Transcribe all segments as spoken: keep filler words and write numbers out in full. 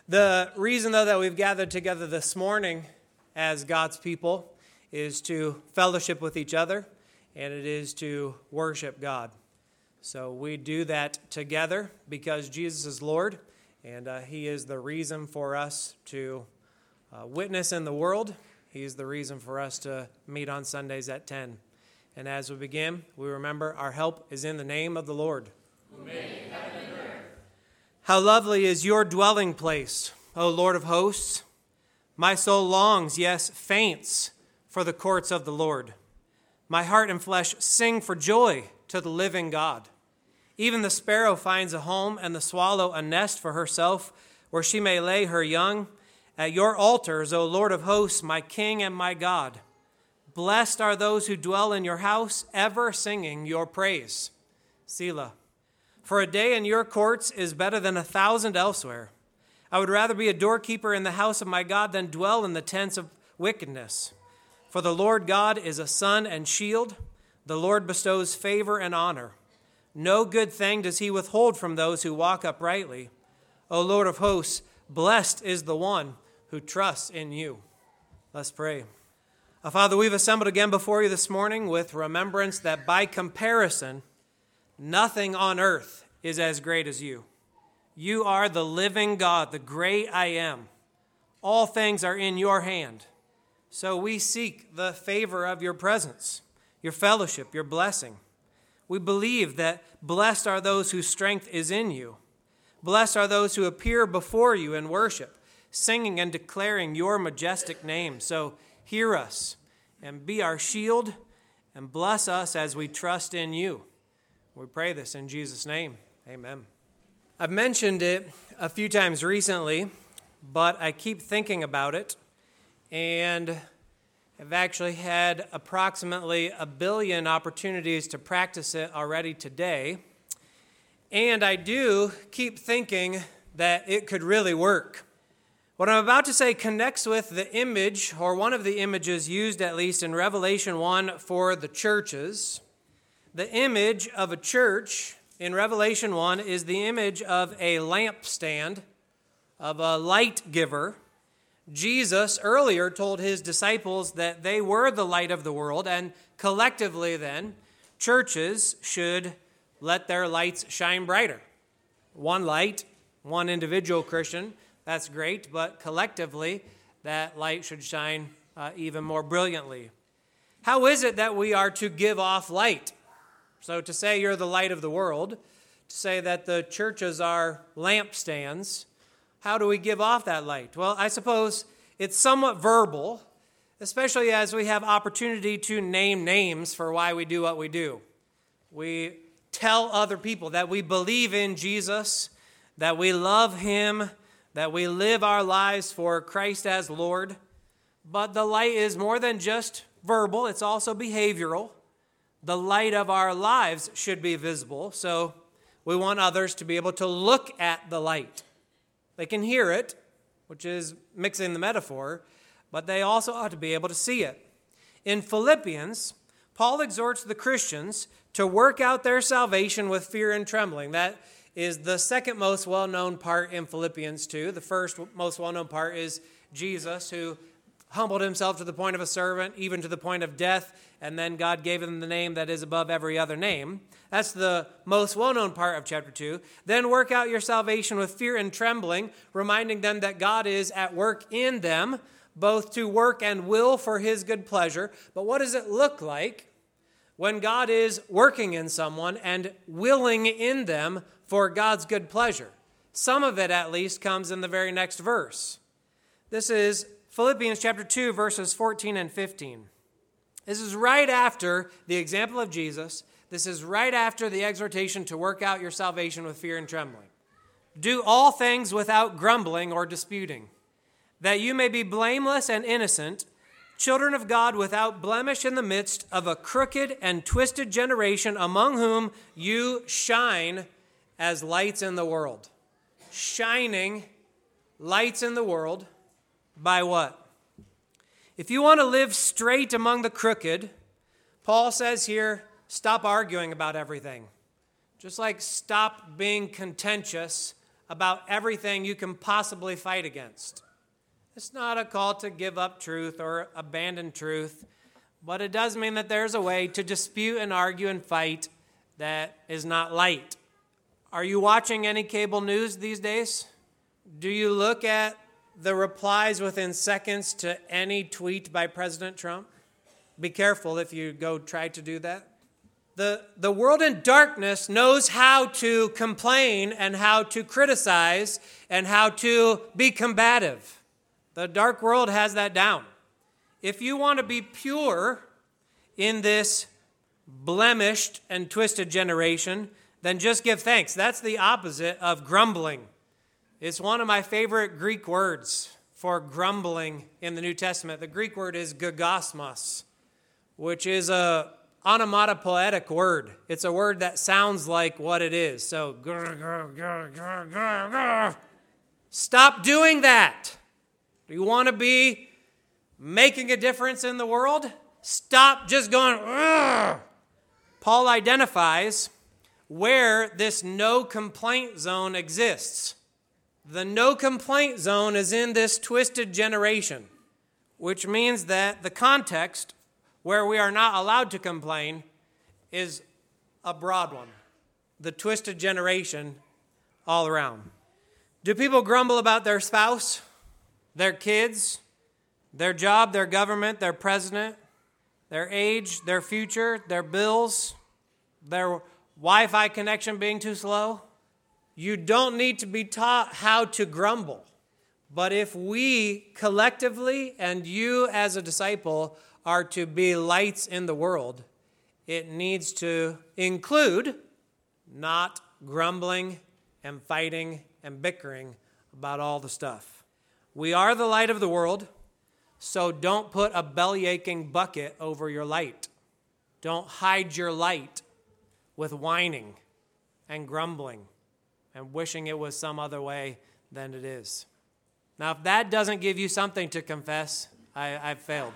The reason, though, that we've gathered together this morning as God's people is to fellowship with each other, and it is to worship God. So we do that together because Jesus is Lord, and uh, He is the reason for us to uh, witness in the world. He is the reason for us to meet on Sundays at ten. And as we begin, we remember our help is in the name of the Lord. Who made heaven and earth. How lovely is your dwelling place, O Lord of hosts. My soul longs, yes, faints, for the courts of the Lord. My heart and flesh sing for joy to the living God. Even the sparrow finds a home, and the swallow a nest for herself, where she may lay her young. At your altars, O Lord of hosts, my King and my God. Blessed are those who dwell in your house, ever singing your praise. Selah. For a day in your courts is better than a thousand elsewhere. I would rather be a doorkeeper in the house of my God than dwell in the tents of wickedness. For the Lord God is a sun and shield. The Lord bestows favor and honor. No good thing does he withhold from those who walk uprightly. O Lord of hosts, blessed is the one who trusts in you. Let's pray. Uh, Father, we've assembled again before you this morning with remembrance that by comparison, nothing on earth is as great as you. You are the living God, the great I am. All things are in your hand. So we seek the favor of your presence, your fellowship, your blessing. We believe that blessed are those whose strength is in you. Blessed are those who appear before you in worship, singing and declaring your majestic name. So hear us and be our shield and bless us as we trust in you. We pray this in Jesus' name. Amen. I've mentioned it a few times recently, but I keep thinking about it, and I've actually had approximately a billion opportunities to practice it already today, and I do keep thinking that it could really work. What I'm about to say connects with the image, or one of the images used at least in Revelation one for the churches. The image of a church in Revelation one is the image of a lampstand, of a light giver. Jesus earlier told his disciples that they were the light of the world, and collectively then, churches should let their lights shine brighter. One light, one individual Christian, that's great, but collectively, that light should shine uh, even more brilliantly. How is it that we are to give off light? So to say you're the light of the world, to say that the churches are lampstands, how do we give off that light? Well, I suppose it's somewhat verbal, especially as we have opportunity to name names for why we do what we do. We tell other people that we believe in Jesus, that we love him, that we live our lives for Christ as Lord. But the light is more than just verbal, it's also behavioral. The light of our lives should be visible, so we want others to be able to look at the light. They can hear it, which is mixing the metaphor, but they also ought to be able to see it. In Philippians, Paul exhorts the Christians to work out their salvation with fear and trembling. That is the second most well-known part in Philippians two. The first most well-known part is Jesus, who humbled himself to the point of a servant, even to the point of death, and then God gave him the name that is above every other name. That's the most well-known part of chapter two. Then work out your salvation with fear and trembling, reminding them that God is at work in them, both to work and will for his good pleasure. But what does it look like when God is working in someone and willing in them for God's good pleasure? Some of it, at least, comes in the very next verse. This is Philippians chapter two, verses fourteen and fifteen. This is right after the example of Jesus. This is right after the exhortation to work out your salvation with fear and trembling. Do all things without grumbling or disputing, that you may be blameless and innocent, children of God without blemish in the midst of a crooked and twisted generation, among whom you shine as lights in the world. Shining lights in the world by what? If you want to live straight among the crooked, Paul says here, stop arguing about everything. Just like stop being contentious about everything you can possibly fight against. It's not a call to give up truth or abandon truth, but it does mean that there's a way to dispute and argue and fight that is not light. Are you watching any cable news these days? Do you look at the replies within seconds to any tweet by President Trump? Be careful if you go try to do that. The, the world in darkness knows how to complain and how to criticize and how to be combative. The dark world has that down. If you want to be pure in this blemished and twisted generation, then just give thanks. That's the opposite of grumbling. It's one of my favorite Greek words for grumbling in the New Testament. The Greek word is gagosmos, which is a onomatopoetic word. It's a word that sounds like what it is. So, grr, grr, grr, grr, grr, grr. Stop doing that. Do you want to be making a difference in the world? Stop just going, grr. Paul identifies where this no complaint zone exists. The no complaint zone is in this twisted generation, which means that the context where we are not allowed to complain is a broad one. The twisted generation all around. Do people grumble about their spouse, their kids, their job, their government, their president, their age, their future, their bills, their Wi-Fi connection being too slow? You don't need to be taught how to grumble. But if we collectively and you as a disciple are to be lights in the world, it needs to include not grumbling and fighting and bickering about all the stuff. We are the light of the world, so don't put a belly-aching bucket over your light. Don't hide your light with whining and grumbling and wishing it was some other way than it is. Now, if that doesn't give you something to confess, I, I've failed.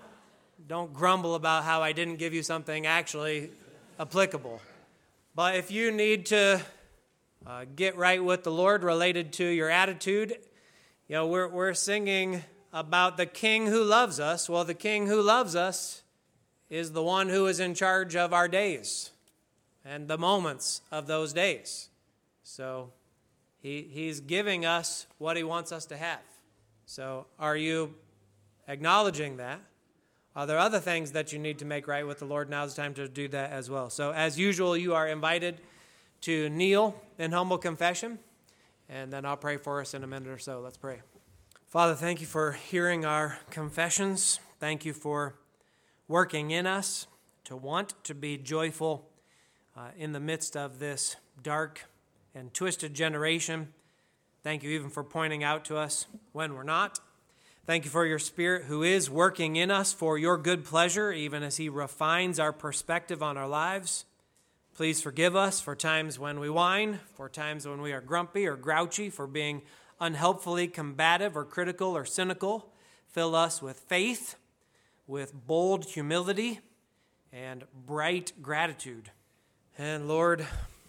Don't grumble about how I didn't give you something actually applicable. But if you need to uh, get right with the Lord related to your attitude, you know, we're we're singing about the King who loves us. Well, the King who loves us is the one who is in charge of our days and the moments of those days. So he he's giving us what he wants us to have. So are you acknowledging that? Are there other things that you need to make right with the Lord? Now's the time to do that as well. So as usual, you are invited to kneel in humble confession, and then I'll pray for us in a minute or so. Let's pray. Father, thank you for hearing our confessions. Thank you for working in us to want to be joyful uh, in the midst of this dark and twisted generation. Thank you even for pointing out to us when we're not. Thank you for your Spirit who is working in us for your good pleasure, even as he refines our perspective on our lives. Please forgive us for times when we whine, for times when we are grumpy or grouchy, for being unhelpfully combative or critical or cynical. Fill us with faith, with bold humility, and bright gratitude. And Lord,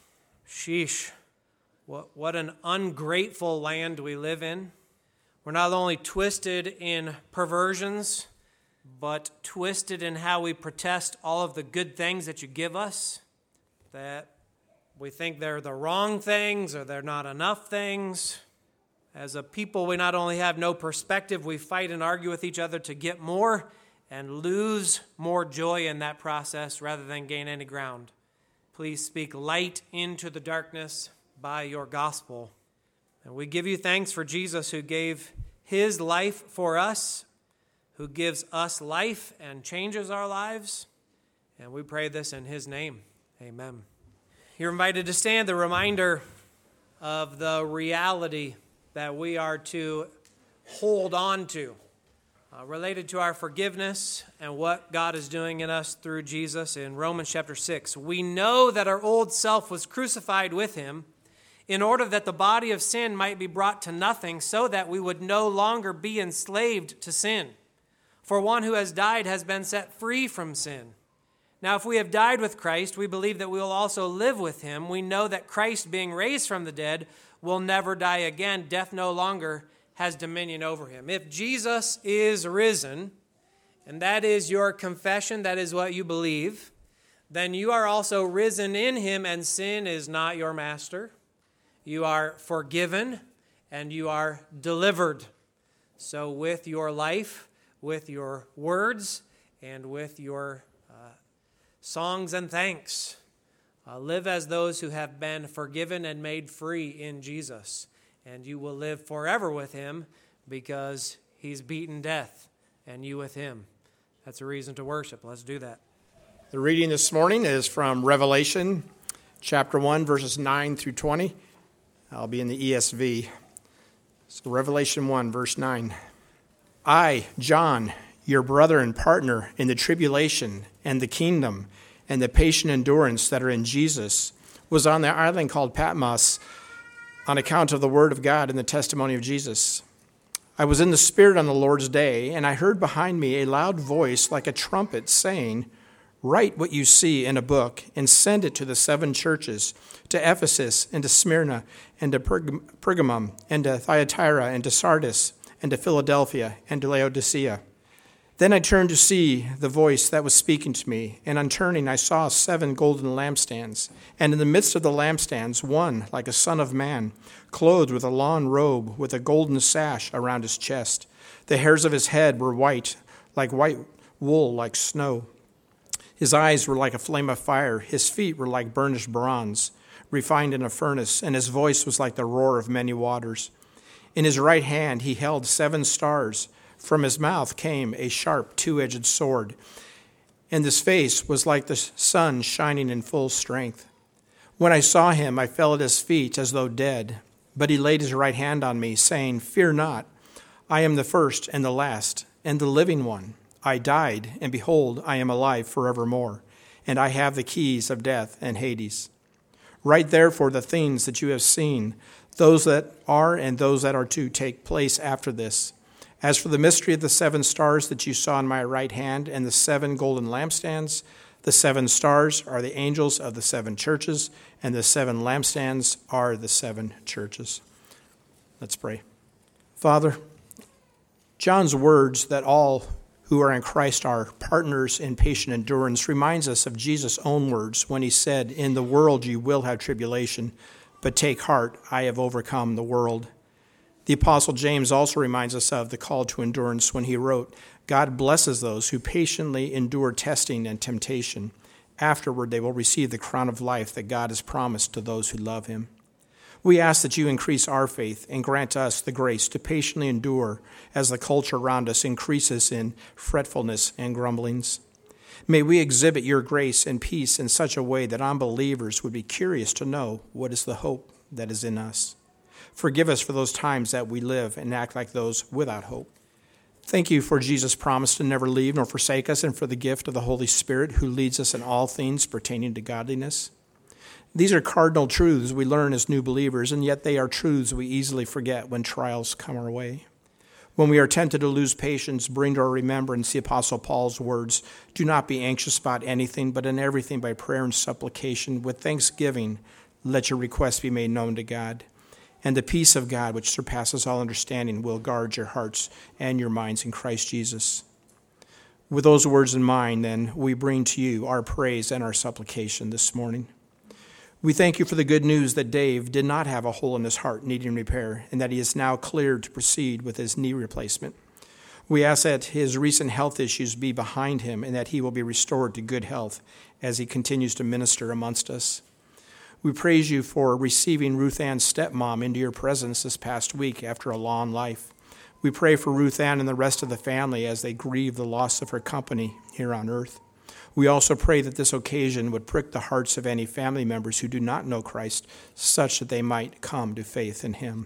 sheesh, what, what an ungrateful land we live in. We're not only twisted in perversions, but twisted in how we protest all of the good things that you give us, that we think they're the wrong things or they're not enough things. As a people, we not only have no perspective, we fight and argue with each other to get more and lose more joy in that process rather than gain any ground. Please speak light into the darkness by your gospel. And we give you thanks for Jesus who gave his life for us, who gives us life and changes our lives. And we pray this in his name. Amen. You're invited to stand, the reminder of the reality that we are to hold on to, uh, related to our forgiveness and what God is doing in us through Jesus in Romans chapter six. We know that our old self was crucified with him in order that the body of sin might be brought to nothing, so that we would no longer be enslaved to sin. For one who has died has been set free from sin. Now, if we have died with Christ, we believe that we will also live with him. We know that Christ, being raised from the dead, will never die again. Death no longer has dominion over him. If Jesus is risen, and that is your confession, that is what you believe, then you are also risen in him, and sin is not your master. You are forgiven, and you are delivered. So with your life, with your words, and with your uh, songs and thanks, uh, live as those who have been forgiven and made free in Jesus. And you will live forever with him because he's beaten death, and you with him. That's a reason to worship. Let's do that. The reading this morning is from Revelation chapter one, verses nine through twenty. I'll be in the E S V. So Revelation one, verse nine. I, John, your brother and partner in the tribulation and the kingdom and the patient endurance that are in Jesus, was on the island called Patmos on account of the word of God and the testimony of Jesus. I was in the Spirit on the Lord's day, and I heard behind me a loud voice like a trumpet saying, write what you see in a book and send it to the seven churches, to Ephesus and to Smyrna and to Perg- Pergamum and to Thyatira and to Sardis and to Philadelphia and to Laodicea. Then I turned to see the voice that was speaking to me, and on turning I saw seven golden lampstands, and in the midst of the lampstands one like a son of man, clothed with a long robe with a golden sash around his chest. The hairs of his head were white, like white wool, like snow. His eyes were like a flame of fire, his feet were like burnished bronze, refined in a furnace, and his voice was like the roar of many waters. In his right hand he held seven stars. From his mouth came a sharp two-edged sword, and his face was like the sun shining in full strength. When I saw him, I fell at his feet as though dead, but he laid his right hand on me, saying, fear not, I am the first and the last, and the living one. I died, and behold, I am alive forevermore, and I have the keys of death and Hades. Write therefore the things that you have seen, those that are and those that are to take place after this. As for the mystery of the seven stars that you saw in my right hand and the seven golden lampstands, the seven stars are the angels of the seven churches, and the seven lampstands are the seven churches. Let's pray. Father, John's words that all who are in Christ are partners in patient endurance reminds us of Jesus' own words when he said, in the world you will have tribulation, but take heart, I have overcome the world. The Apostle James also reminds us of the call to endurance when he wrote, God blesses those who patiently endure testing and temptation. Afterward, they will receive the crown of life that God has promised to those who love him. We ask that you increase our faith and grant us the grace to patiently endure as the culture around us increases in fretfulness and grumblings. May we exhibit your grace and peace in such a way that unbelievers would be curious to know what is the hope that is in us. Forgive us for those times that we live and act like those without hope. Thank you for Jesus' promise to never leave nor forsake us, and for the gift of the Holy Spirit who leads us in all things pertaining to godliness. These are cardinal truths we learn as new believers, and yet they are truths we easily forget when trials come our way. When we are tempted to lose patience, bring to our remembrance the Apostle Paul's words, do not be anxious about anything, but in everything by prayer and supplication, with thanksgiving, let your requests be made known to God. And the peace of God, which surpasses all understanding, will guard your hearts and your minds in Christ Jesus. With those words in mind, then, we bring to you our praise and our supplication this morning. We thank you for the good news that Dave did not have a hole in his heart needing repair, and that he is now cleared to proceed with his knee replacement. We ask that his recent health issues be behind him and that he will be restored to good health as he continues to minister amongst us. We praise you for receiving Ruth Ann's stepmom into your presence this past week after a long life. We pray for Ruth Ann and the rest of the family as they grieve the loss of her company here on earth. We also pray that this occasion would prick the hearts of any family members who do not know Christ, such that they might come to faith in him.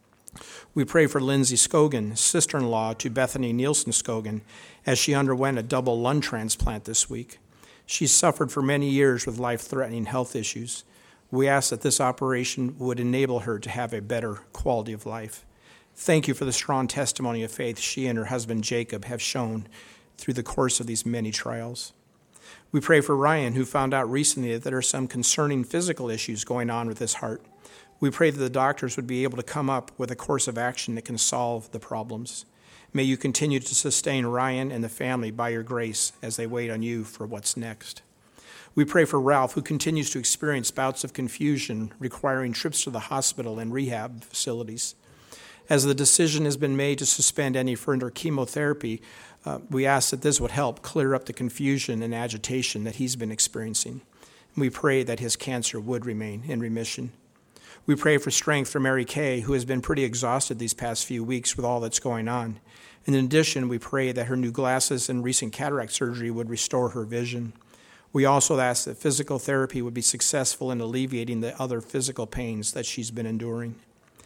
We pray for Lindsay Scogan, sister-in-law to Bethany Nielsen Scogan, as she underwent a double lung transplant this week. She suffered for many years with life-threatening health issues. We ask that this operation would enable her to have a better quality of life. Thank you for the strong testimony of faith she and her husband Jacob have shown through the course of these many trials. We pray for Ryan, who found out recently that there are some concerning physical issues going on with his heart. We pray that the doctors would be able to come up with a course of action that can solve the problems. May you continue to sustain Ryan and the family by your grace as they wait on you for what's next. We pray for Ralph, who continues to experience bouts of confusion requiring trips to the hospital and rehab facilities. As the decision has been made to suspend any further chemotherapy, uh, we ask that this would help clear up the confusion and agitation that he's been experiencing. We pray that his cancer would remain in remission. We pray for strength for Mary Kay, who has been pretty exhausted these past few weeks with all that's going on. And in addition, we pray that her new glasses and recent cataract surgery would restore her vision. We also ask that physical therapy would be successful in alleviating the other physical pains that she's been enduring.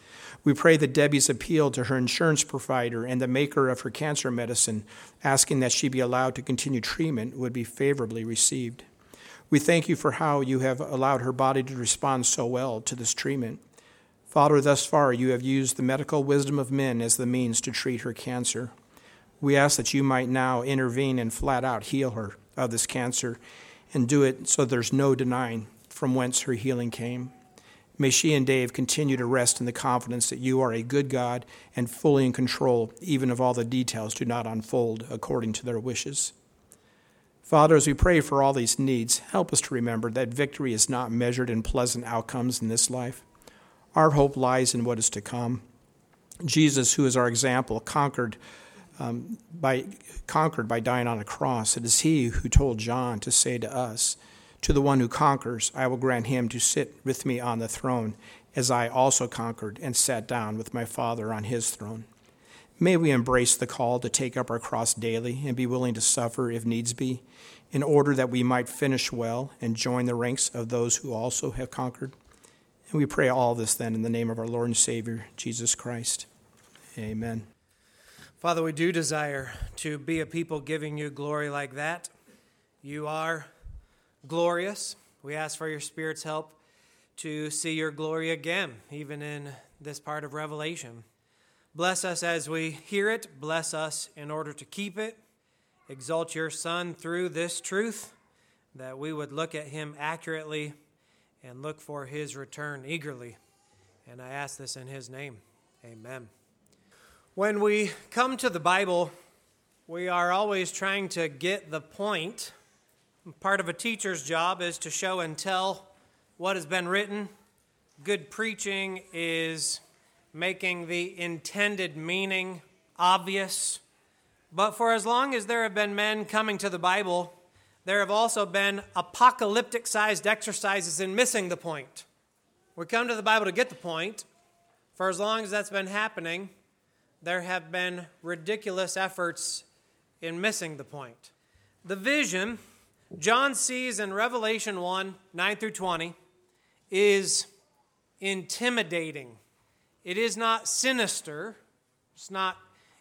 We pray that Debbie's appeal to her insurance provider and the maker of her cancer medicine, asking that she be allowed to continue treatment, would be favorably received. We thank you for how you have allowed her body to respond so well to this treatment. Father, thus far you have used the medical wisdom of men as the means to treat her cancer. We ask that you might now intervene and flat out heal her of this cancer and do it so there's no denying from whence her healing came. May she and Dave continue to rest in the confidence that you are a good God and fully in control, even if all the details do not unfold according to their wishes. Father, as we pray for all these needs, help us to remember that victory is not measured in pleasant outcomes in this life. Our hope lies in what is to come. Jesus, who is our example, conquered um, by conquered by dying on a cross. It is he who told John to say to us, "To the one who conquers, I will grant him to sit with me on the throne, as I also conquered and sat down with my Father on his throne." May we embrace the call to take up our cross daily and be willing to suffer if needs be, in order that we might finish well and join the ranks of those who also have conquered. And we pray all this then in the name of our Lord and Savior, Jesus Christ. Amen. Father, we do desire to be a people giving you glory like that. You are glorious. We ask for your Spirit's help to see your glory again, even in this part of Revelation. Bless us as we hear it. Bless us in order to keep it. Exalt your Son through this truth, that we would look at him accurately and look for his return eagerly. And I ask this in his name. Amen. When we come to the Bible, we are always trying to get the point. Part of a teacher's job is to show and tell what has been written. Good preaching is making the intended meaning obvious. But for as long as there have been men coming to the Bible, there have also been apocalyptic-sized exercises in missing the point. We come to the Bible to get the point. For as long as that's been happening, there have been ridiculous efforts in missing the point. The vision John sees in Revelation one, nine through twenty, is intimidating. It is not sinister. It's not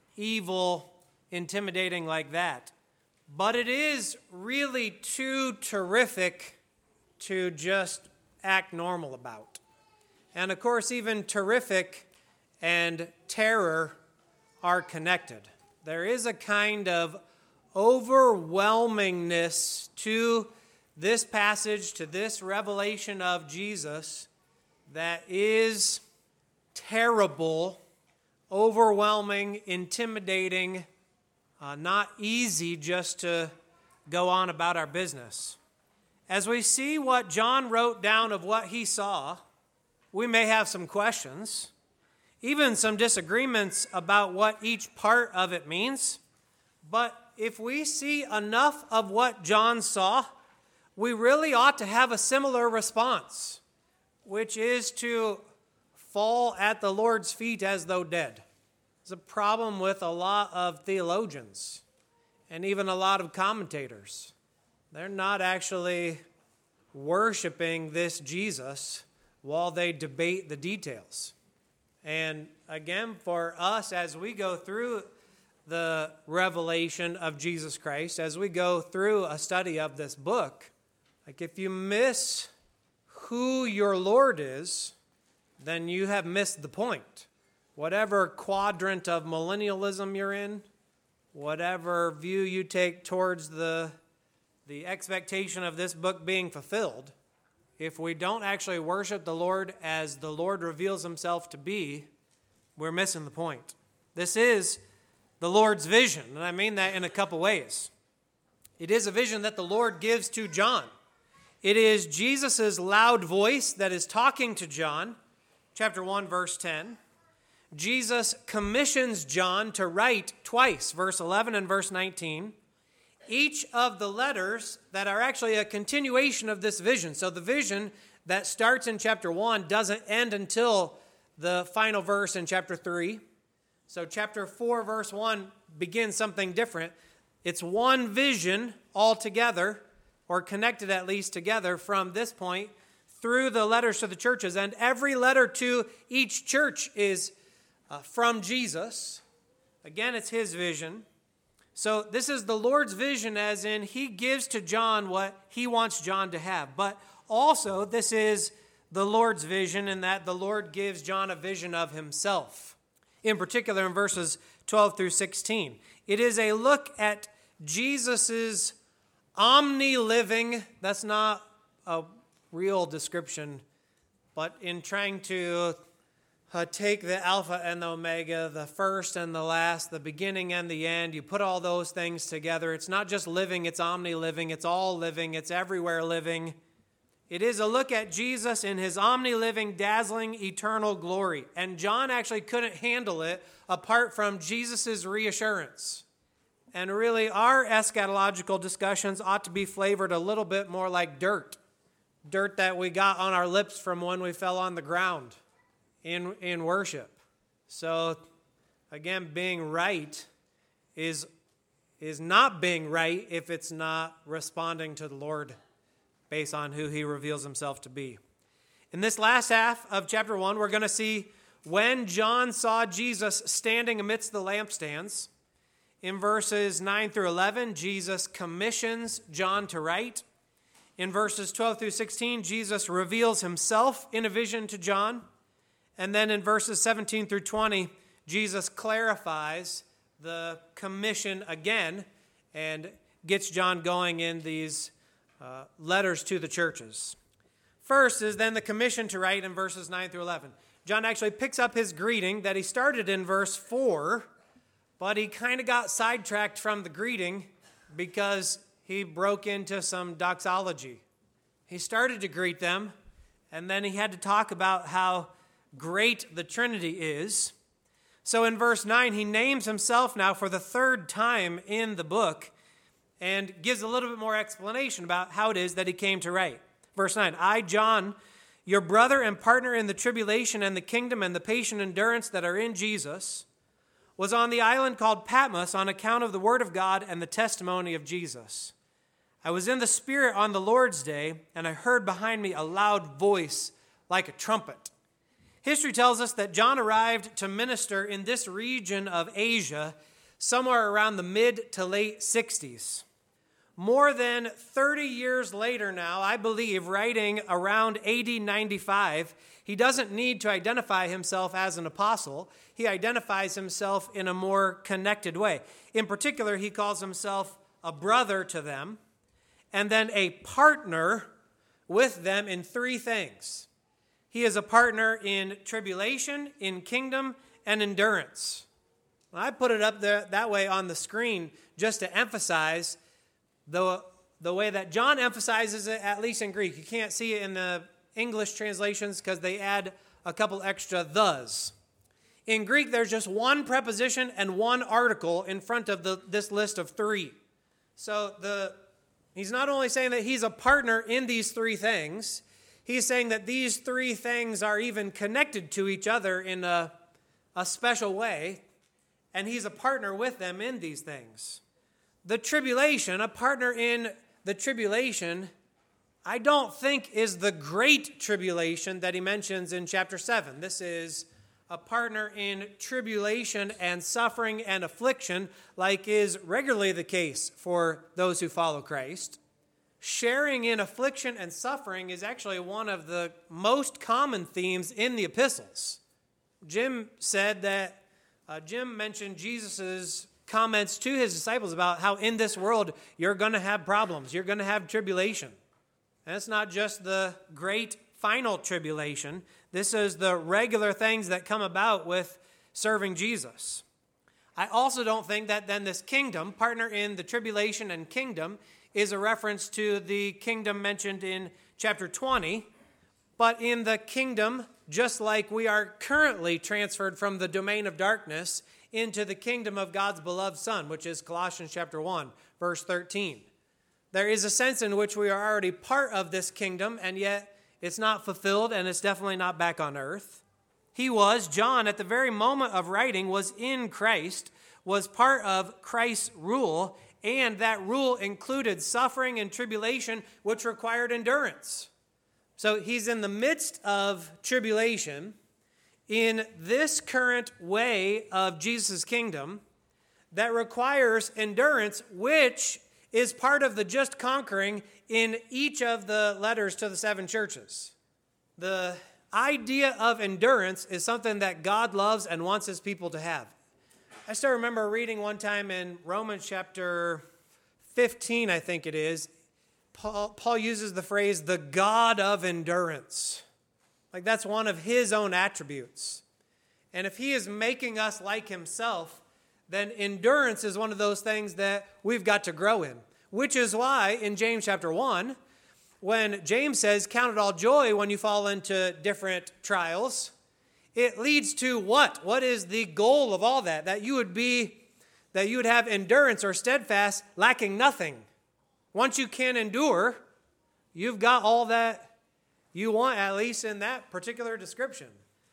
evil, intimidating like that. But it is really too terrific to just act normal about. And of course, even terrific and terror are connected. There is a kind of overwhelmingness to this passage, to this revelation of Jesus, that is terrible, overwhelming, intimidating, uh, not easy just to go on about our business. As we see what John wrote down of what he saw, we may have some questions, even some disagreements about what each part of it means. But if we see enough of what John saw, we really ought to have a similar response, which is to fall at the Lord's feet as though dead. It's a problem with a lot of theologians and even a lot of commentators. They're not actually worshiping this Jesus while they debate the details. And again, for us, as we go through the revelation of Jesus Christ, as we go through a study of this book, like if you miss who your Lord is, then you have missed the point. Whatever quadrant of millennialism you're in, whatever view you take towards the, the expectation of this book being fulfilled, if we don't actually worship the Lord as the Lord reveals himself to be, we're missing the point. This is the Lord's vision, and I mean that in a couple ways. It is a vision that the Lord gives to John. It is Jesus' loud voice that is talking to John, chapter one, verse ten. Jesus commissions John to write twice, verse eleven and verse nineteen, each of the letters that are actually a continuation of this vision. So the vision that starts in chapter one doesn't end until the final verse in chapter three. So chapter four, verse one begins something different. It's one vision altogether, or connected at least together from this point through the letters to the churches. And every letter to each church is uh, from Jesus. Again, it's his vision. So this is the Lord's vision, as in he gives to John what he wants John to have. But also this is the Lord's vision in that the Lord gives John a vision of himself. In particular in verses twelve through sixteen. It is a look at Jesus's omni-living, that's not a real description, but in trying to uh, take the Alpha and the Omega, the first and the last, the beginning and the end, you put all those things together. It's not just living, it's omni-living, it's all living, it's everywhere living. It is a look at Jesus in his omni-living, dazzling, eternal glory. And John actually couldn't handle it apart from Jesus' reassurance. And really, our eschatological discussions ought to be flavored a little bit more like dirt. Dirt that we got on our lips from when we fell on the ground in, in worship. So, again, being right is, is not being right if it's not responding to the Lord based on who he reveals himself to be. In this last half of chapter one, we're going to see when John saw Jesus standing amidst the lampstands. In verses nine through eleven, Jesus commissions John to write. In verses twelve through sixteen, Jesus reveals himself in a vision to John. And then in verses seventeen through twenty, Jesus clarifies the commission again and gets John going in these uh, letters to the churches. First is then the commission to write in verses nine through eleven. John actually picks up his greeting that he started in verse four, but he kind of got sidetracked from the greeting because he broke into some doxology. He started to greet them, and then he had to talk about how great the Trinity is. So in verse nine, he names himself now for the third time in the book and gives a little bit more explanation about how it is that he came to write. Verse nine, I, John, your brother and partner in the tribulation and the kingdom and the patient endurance that are in Jesus, was on the island called Patmos on account of the word of God and the testimony of Jesus. I was in the Spirit on the Lord's day, and I heard behind me a loud voice like a trumpet. History tells us that John arrived to minister in this region of Asia somewhere around the mid to late sixties. More than thirty years later now, I believe, writing around A D ninety-five, he doesn't need to identify himself as an apostle. He identifies himself in a more connected way. In particular, he calls himself a brother to them, and then a partner with them in three things. He is a partner in tribulation, in kingdom, and endurance. I put it up there that way on the screen just to emphasize the, the way that John emphasizes it, at least in Greek. You can't see it in the English translations because they add a couple extra thes. In Greek, there's just one preposition and one article in front of the, this list of three. So the he's not only saying that he's a partner in these three things, he's saying that these three things are even connected to each other in a, a special way, and he's a partner with them in these things. The tribulation, a partner in the tribulation, I don't think is the great tribulation that he mentions in chapter seven. This is a partner in tribulation and suffering and affliction, like is regularly the case for those who follow Christ. Sharing in affliction and suffering is actually one of the most common themes in the epistles. Jim said that, uh, Jim mentioned Jesus' comments to his disciples about how in this world you're going to have problems, you're going to have tribulation. And it's not just the great final tribulation. This is the regular things that come about with serving Jesus. I also don't think that then this kingdom, partner in the tribulation and kingdom, is a reference to the kingdom mentioned in chapter twenty. But in the kingdom, just like we are currently transferred from the domain of darkness into the kingdom of God's beloved Son, which is Colossians chapter one, verse thirteen. There is a sense in which we are already part of this kingdom, and yet it's not fulfilled, and it's definitely not back on earth. He was, John, at the very moment of writing, was in Christ, was part of Christ's rule, and that rule included suffering and tribulation, which required endurance. So he's in the midst of tribulation in this current way of Jesus' kingdom that requires endurance, which is part of the just conquering in each of the letters to the seven churches. The idea of endurance is something that God loves and wants his people to have. I still remember reading one time in Romans chapter fifteen, I think it is, Paul, Paul uses the phrase, the God of endurance. Like that's one of his own attributes. And if he is making us like himself, then endurance is one of those things that we've got to grow in. Which is why in James chapter one, when James says, count it all joy when you fall into different trials, it leads to what? What is the goal of all that? That you would be, that you would have endurance or steadfast, lacking nothing. Once you can endure, you've got all that you want, at least in that particular description.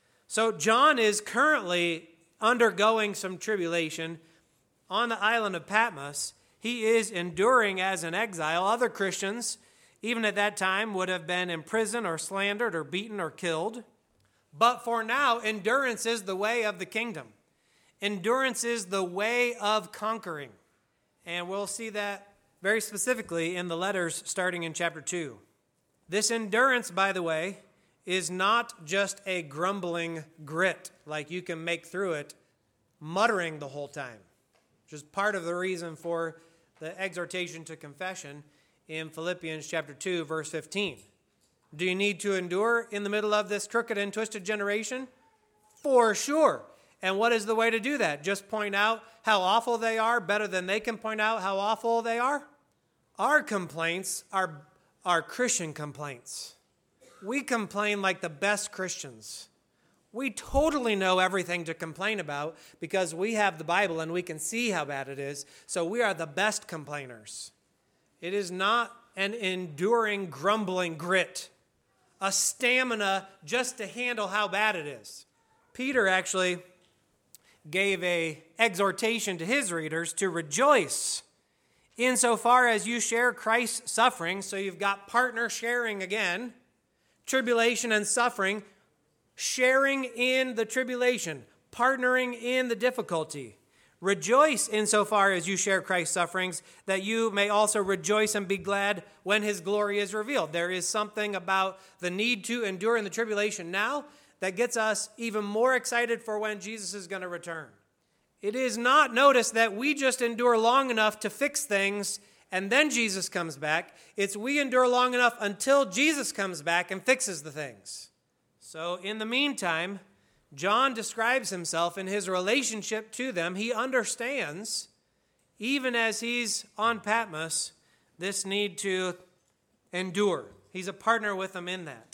So John is currently undergoing some tribulation on the island of Patmos. He is enduring as an exile. Other Christians, even at that time, would have been imprisoned or slandered or beaten or killed. But for now, endurance is the way of the kingdom. Endurance is the way of conquering. And we'll see that very specifically in the letters starting in chapter two. This endurance, by the way, is not just a grumbling grit, like you can make through it, muttering the whole time, which is part of the reason for the exhortation to confession in Philippians chapter two, verse fifteen. Do you need to endure in the middle of this crooked and twisted generation? For sure. And what is the way to do that? Just point out how awful they are better than they can point out how awful they are? Our complaints are, are Christian complaints. We complain like the best Christians. We totally know everything to complain about because we have the Bible and we can see how bad it is. So we are the best complainers. It is not an enduring, grumbling grit, a stamina just to handle how bad it is. Peter actually gave a exhortation to his readers to rejoice insofar as you share Christ's suffering. So you've got partner sharing again, tribulation and suffering, sharing in the tribulation, partnering in the difficulty. Rejoice insofar as you share Christ's sufferings, that you may also rejoice and be glad when his glory is revealed. There is something about the need to endure in the tribulation now that gets us even more excited for when Jesus is going to return. It is not, notice, that we just endure long enough to fix things and then Jesus comes back. It's we endure long enough until Jesus comes back and fixes the things. So in the meantime, John describes himself in his relationship to them. He understands, even as he's on Patmos, this need to endure. He's a partner with them in that.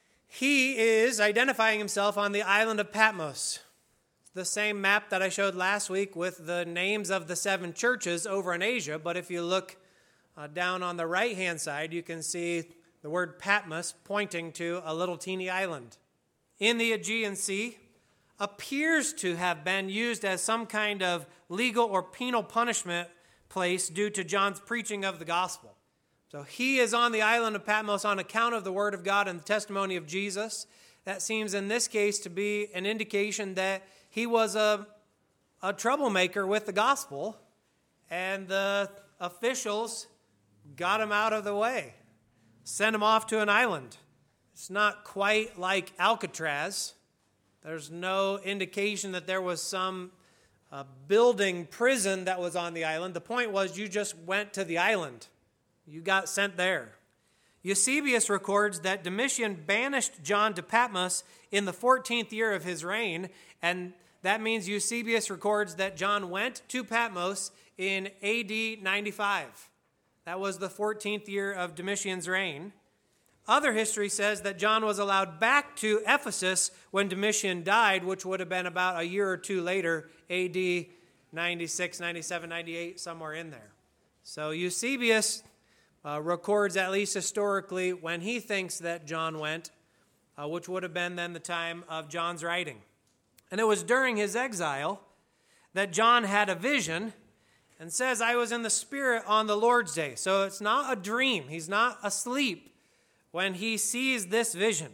He is identifying himself on the island of Patmos. The same map that I showed last week with the names of the seven churches over in Asia, but if you look uh, down on the right-hand side, you can see the word Patmos pointing to a little teeny island in the Aegean Sea. Appears to have been used as some kind of legal or penal punishment place due to John's preaching of the gospel. So he is on the island of Patmos on account of the word of God and the testimony of Jesus. That seems in this case to be an indication that he was a, a troublemaker with the gospel, and the officials got him out of the way, sent him off to an island. It's not quite like Alcatraz. There's no indication that there was some uh, building prison that was on the island. The point was you just went to the island. You got sent there. Eusebius records that Domitian banished John to Patmos in the fourteenth year of his reign, and that means Eusebius records that John went to Patmos in A D ninety-five. That was the fourteenth year of Domitian's reign. Other history says that John was allowed back to Ephesus when Domitian died, which would have been about a year or two later, A D ninety-six, ninety-seven, ninety-eight, somewhere in there. So Eusebius uh, records, at least historically, when he thinks that John went, uh, which would have been then the time of John's writing. And it was during his exile that John had a vision and says, I was in the Spirit on the Lord's day. So it's not a dream. He's not asleep when he sees this vision.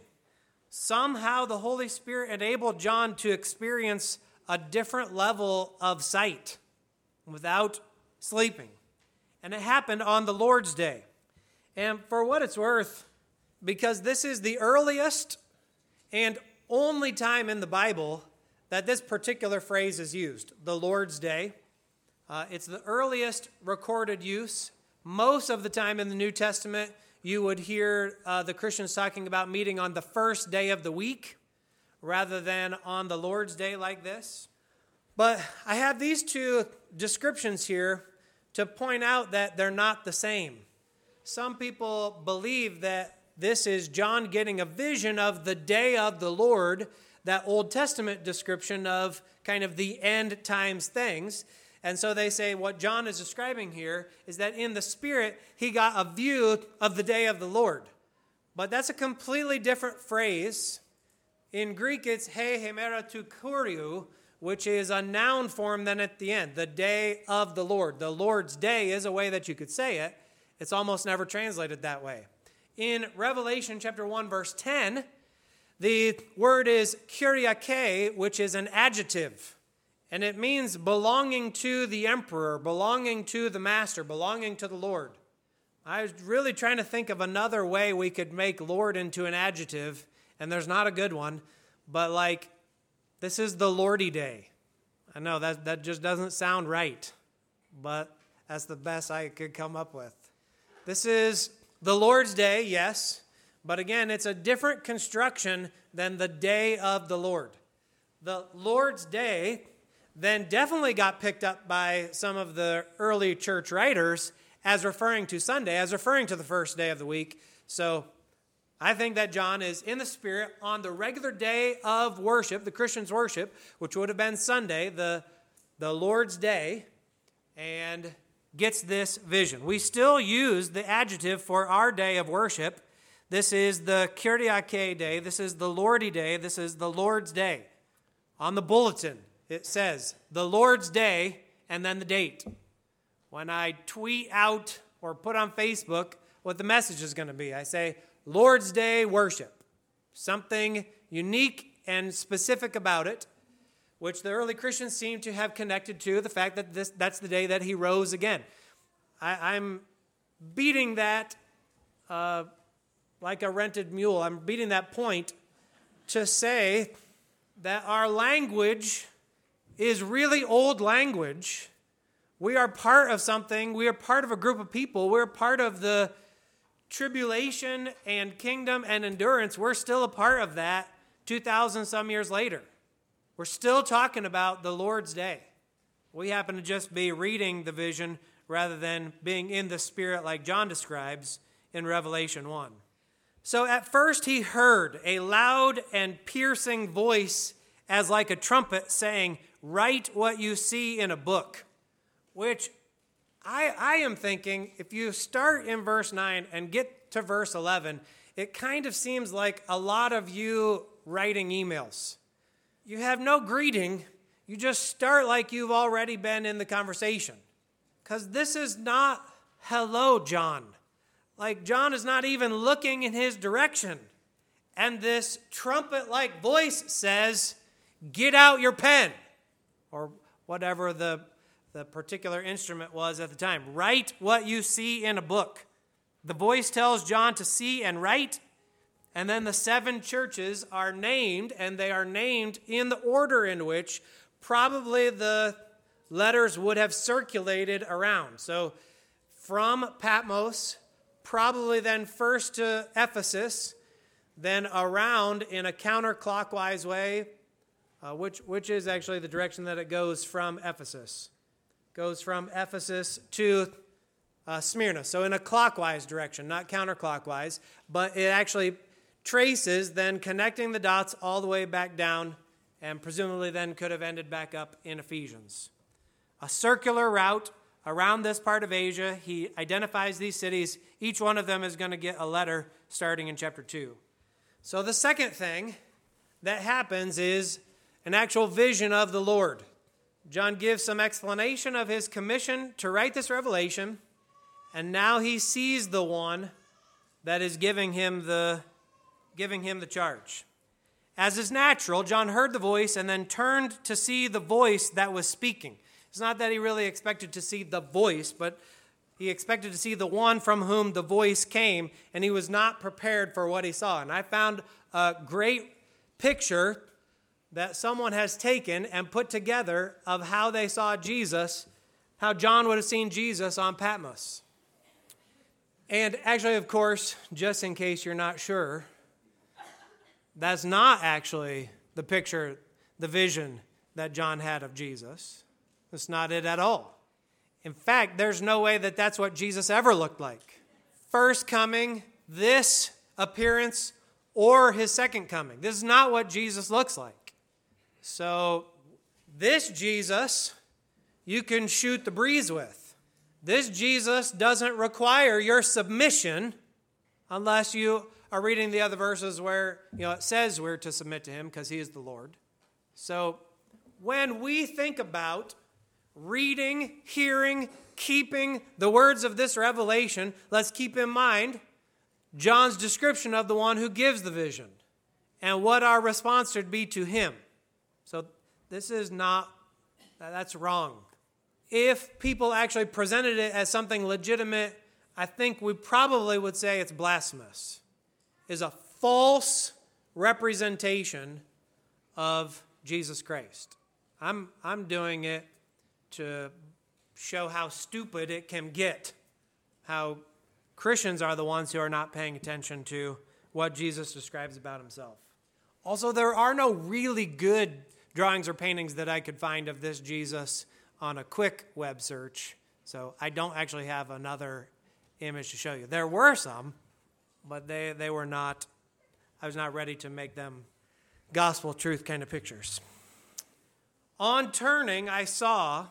Somehow the Holy Spirit enabled John to experience a different level of sight without sleeping. And it happened on the Lord's day. And for what it's worth, because this is the earliest and only time in the Bible that this particular phrase is used, the Lord's Day. Uh, it's the earliest recorded use. Most of the time in the New Testament, you would hear uh, the Christians talking about meeting on the first day of the week rather than on the Lord's Day like this. But I have these two descriptions here to point out that they're not the same. Some people believe that this is John getting a vision of the day of the Lord, that Old Testament description of kind of the end times things. And so they say what John is describing here is that in the Spirit, he got a view of the day of the Lord. But that's a completely different phrase. In Greek, it's he hemera tu kuriou, which is a noun form then at the end, the day of the Lord. The Lord's day is a way that you could say it. It's almost never translated that way. In Revelation chapter one, verse ten, the word is kyriake, which is an adjective, and it means belonging to the emperor, belonging to the master, belonging to the Lord. I was really trying to think of another way we could make Lord into an adjective, and there's not a good one, but like, this is the Lordy Day. I know that, that just doesn't sound right, but that's the best I could come up with. This is the Lord's Day, yes, but again, it's a different construction than the day of the Lord. The Lord's Day then definitely got picked up by some of the early church writers as referring to Sunday, as referring to the first day of the week. So I think that John is in the Spirit on the regular day of worship, the Christians' worship, which would have been Sunday, the, the Lord's Day, and gets this vision. We still use the adjective for our day of worship. This is the Kyriake Day. This is the Lordy Day. This is the Lord's Day. On the bulletin, it says the Lord's Day and then the date. When I tweet out or put on Facebook what the message is going to be, I say Lord's Day worship. Something unique and specific about it, which the early Christians seem to have connected to the fact that this that's the day that he rose again. I, I'm beating that uh, like a rented mule. I'm beating that point to say that our language is really old language. We are part of something. We are part of a group of people. We're part of the tribulation and kingdom and endurance. We're still a part of that two thousand some years later. We're still talking about the Lord's Day. We happen to just be reading the vision rather than being in the Spirit like John describes in Revelation one. So at first he heard a loud and piercing voice as like a trumpet saying, "Write what you see in a book," which I, I am thinking if you start in verse nine and get to verse eleven, it kind of seems like a lot of you writing emails. You have no greeting. You just start like you've already been in the conversation. Because this is not, "Hello, John." Like, John is not even looking in his direction. And this trumpet-like voice says, "Get out your pen," or whatever the, the particular instrument was at the time. "Write what you see in a book." The voice tells John to see and write. And then the seven churches are named, and they are named in the order in which probably the letters would have circulated around. So from Patmos, probably then first to Ephesus, then around in a counterclockwise way, uh, which, which is actually the direction that it goes from Ephesus. Goes from Ephesus to uh, Smyrna. So in a clockwise direction, not counterclockwise, but it actually traces, then connecting the dots all the way back down, and presumably then could have ended back up in Ephesians. A circular route around this part of Asia. He identifies these cities. Each one of them is going to get a letter starting in chapter two. So the second thing that happens is an actual vision of the Lord. John gives some explanation of his commission to write this revelation, and now he sees the one that is giving him the giving him the charge. As is natural, John heard the voice and then turned to see the voice that was speaking. It's not that he really expected to see the voice, but he expected to see the one from whom the voice came, and he was not prepared for what he saw. And I found a great picture that someone has taken and put together of how they saw Jesus, how John would have seen Jesus on Patmos. And actually, of course, just in case you're not sure, that's not actually the picture, the vision that John had of Jesus. That's not it at all. In fact, there's no way that that's what Jesus ever looked like. First coming, this appearance, or his second coming. This is not what Jesus looks like. So this Jesus, you can shoot the breeze with. This Jesus doesn't require your submission unless you are reading the other verses where, you know, it says we're to submit to him because he is the Lord. So when we think about reading, hearing, keeping the words of this revelation, let's keep in mind John's description of the one who gives the vision and what our response should be to him. So this is not, that's wrong. If people actually presented it as something legitimate, I think we probably would say it's blasphemous. Is a false representation of Jesus Christ. I'm I'm doing it to show how stupid it can get, how Christians are the ones who are not paying attention to what Jesus describes about himself. Also, there are no really good drawings or paintings that I could find of this Jesus on a quick web search, so I don't actually have another image to show you. There were some, but they, they were not, I was not ready to make them gospel truth kind of pictures. On turning, I saw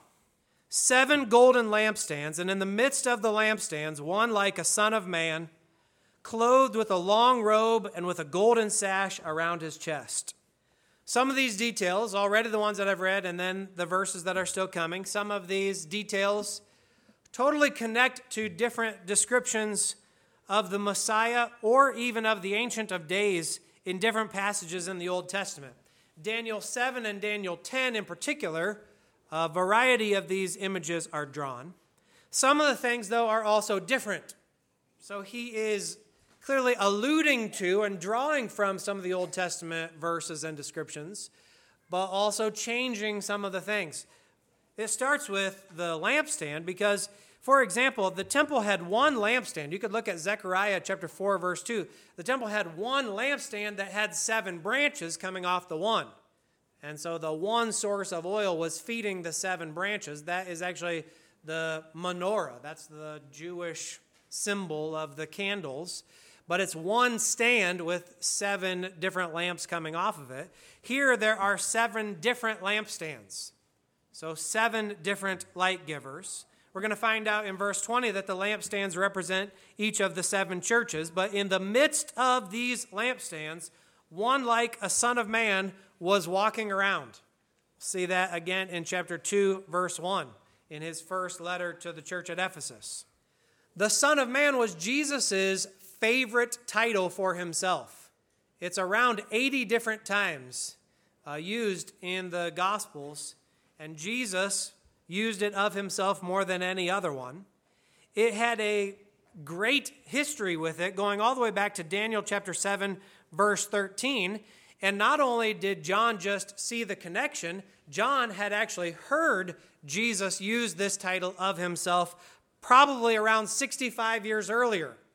seven golden lampstands, and in the midst of the lampstands, one like a son of man, clothed with a long robe and with a golden sash around his chest. Some of these details, already the ones that I've read, and then the verses that are still coming, some of these details totally connect to different descriptions of the Messiah or even of the Ancient of Days in different passages in the Old Testament. Daniel seven and Daniel ten in particular, a variety of these images are drawn. Some of the things, though, are also different. So he is clearly alluding to and drawing from some of the Old Testament verses and descriptions, but also changing some of the things. It starts with the lampstand because, for example, the temple had one lampstand. You could look at Zechariah chapter four, verse two. The temple had one lampstand that had seven branches coming off the one. And so the one source of oil was feeding the seven branches. That is actually the menorah. That's the Jewish symbol of the candles. But it's one stand with seven different lamps coming off of it. Here there are seven different lampstands. So seven different light givers. We're going to find out in verse twenty that the lampstands represent each of the seven churches. But in the midst of these lampstands, one like a son of man was walking around. See that again in chapter two, verse one, in his first letter to the church at Ephesus. The Son of Man was Jesus' favorite title for himself. It's around eighty different times uh, used in the Gospels, and Jesus used it of himself more than any other one. It had a great history with it, going all the way back to Daniel chapter seven, verse thirteen. And not only did John just see the connection, John had actually heard Jesus use this title of himself probably around sixty-five years earlier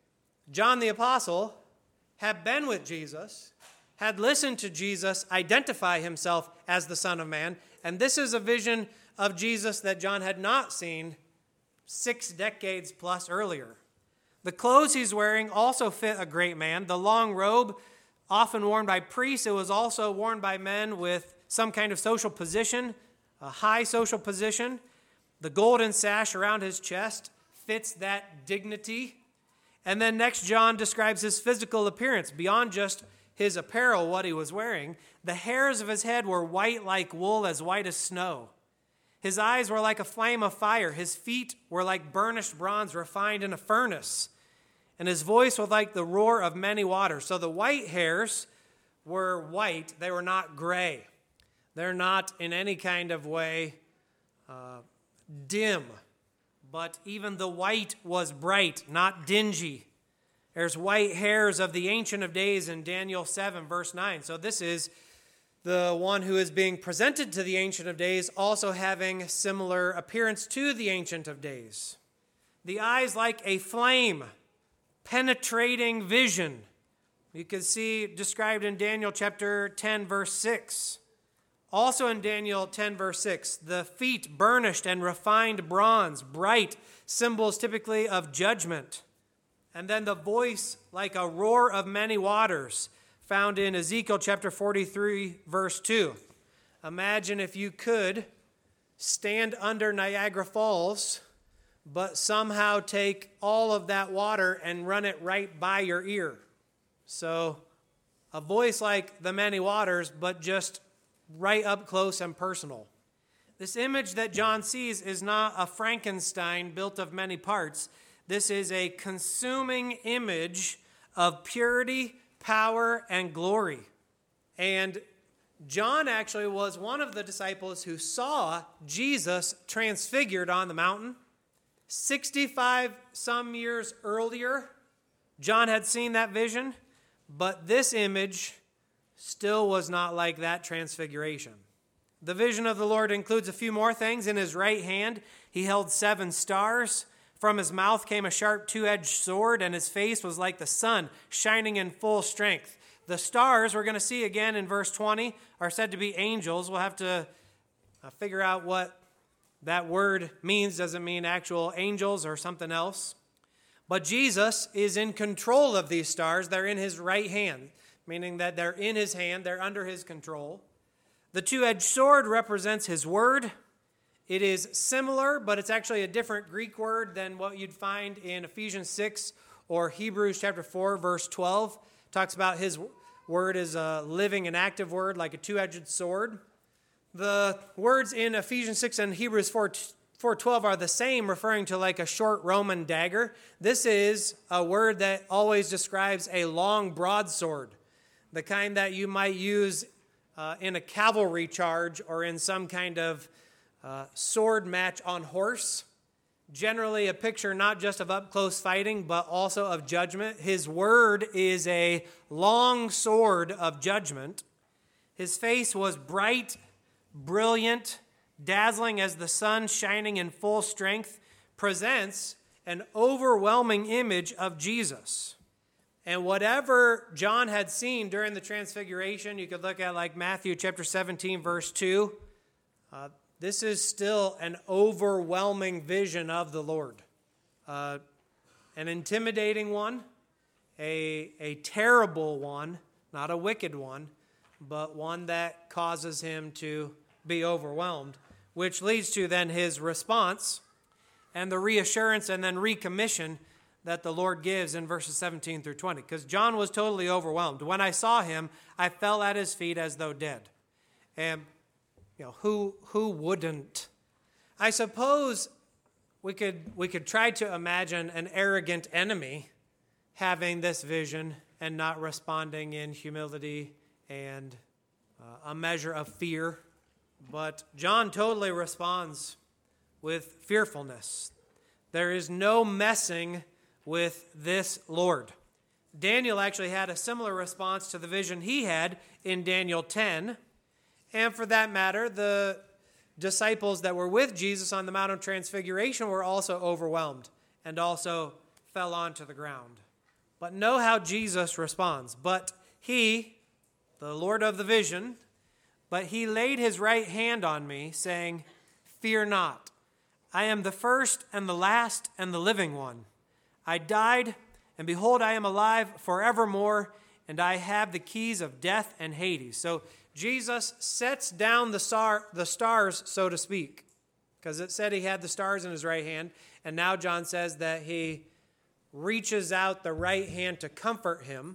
John the Apostle had been with Jesus, had listened to Jesus identify himself as the Son of Man, and this is a vision of Jesus that John had not seen six decades plus earlier. The clothes he's wearing also fit a great man. The long robe, often worn by priests, it was also worn by men with some kind of social position, a high social position. The golden sash around his chest fits that dignity. And then next, John describes his physical appearance beyond just his apparel, what he was wearing. The hairs of his head were white like wool, as white as snow. His eyes were like a flame of fire. His feet were like burnished bronze refined in a furnace. And his voice was like the roar of many waters. So the white hairs were white. They were not gray. They're not in any kind of way uh, dim. But even the white was bright, not dingy. There's white hairs of the Ancient of Days in Daniel seven, verse nine. So this is the one who is being presented to the Ancient of Days, also having similar appearance to the Ancient of Days. The eyes like a flame, penetrating vision. You can see described in Daniel chapter ten, verse six. Also in Daniel ten, verse six, the feet burnished and refined bronze, bright, symbols typically of judgment. And then the voice like a roar of many waters, found in Ezekiel chapter forty-three, verse two. Imagine if you could stand under Niagara Falls, but somehow take all of that water and run it right by your ear. So a voice like the many waters, but just right up close and personal. This image that John sees is not a Frankenstein built of many parts. This is a consuming image of purity, power, and glory. And John actually was one of the disciples who saw Jesus transfigured on the mountain. sixty-five some years earlier, John had seen that vision, but this image still was not like that transfiguration. The vision of the Lord includes a few more things. In his right hand, he held seven stars. From his mouth came a sharp two-edged sword, and his face was like the sun, shining in full strength. The stars, we're going to see again in verse twenty, are said to be angels. We'll have to uh, figure out what that word means. Does it mean actual angels or something else? But Jesus is in control of these stars. They're in his right hand, meaning that they're in his hand, they're under his control. The two-edged sword represents his word. It is similar, but it's actually a different Greek word than what you'd find in Ephesians six or Hebrews chapter four, verse twelve. It talks about his word as a living and active word, like a two-edged sword. The words in Ephesians six and Hebrews four twelve are the same, referring to like a short Roman dagger. This is a word that always describes a long broadsword, the kind that you might use uh, in a cavalry charge or in some kind of uh, sword match on horse. Generally a picture not just of up-close fighting, but also of judgment. His word is a long sword of judgment. His face was bright, brilliant, dazzling as the sun shining in full strength, presents an overwhelming image of Jesus. And whatever John had seen during the transfiguration, you could look at like Matthew chapter seventeen, verse two. Uh, this is still an overwhelming vision of the Lord. Uh, an intimidating one, a, a terrible one, not a wicked one, but one that causes him to be overwhelmed, which leads to then his response and the reassurance and then recommission that the Lord gives in verses seventeen through twenty. Because John was totally overwhelmed. When I saw him, I fell at his feet as though dead. And, you know, who who wouldn't? I suppose we could we could try to imagine an arrogant enemy having this vision and not responding in humility and uh, a measure of fear. But John totally responds with fearfulness. There is no messing with this Lord. Daniel actually had a similar response to the vision he had in Daniel ten. And for that matter, the disciples that were with Jesus on the Mount of Transfiguration were also overwhelmed and also fell onto the ground. But know how Jesus responds. But he, the Lord of the vision, but he laid his right hand on me, saying, Fear not. I am the first and the last and the living one. I died, and behold, I am alive forevermore, and I have the keys of death and Hades. So Jesus sets down the star, the stars, so to speak, because it said he had the stars in his right hand, and now John says that he reaches out the right hand to comfort him.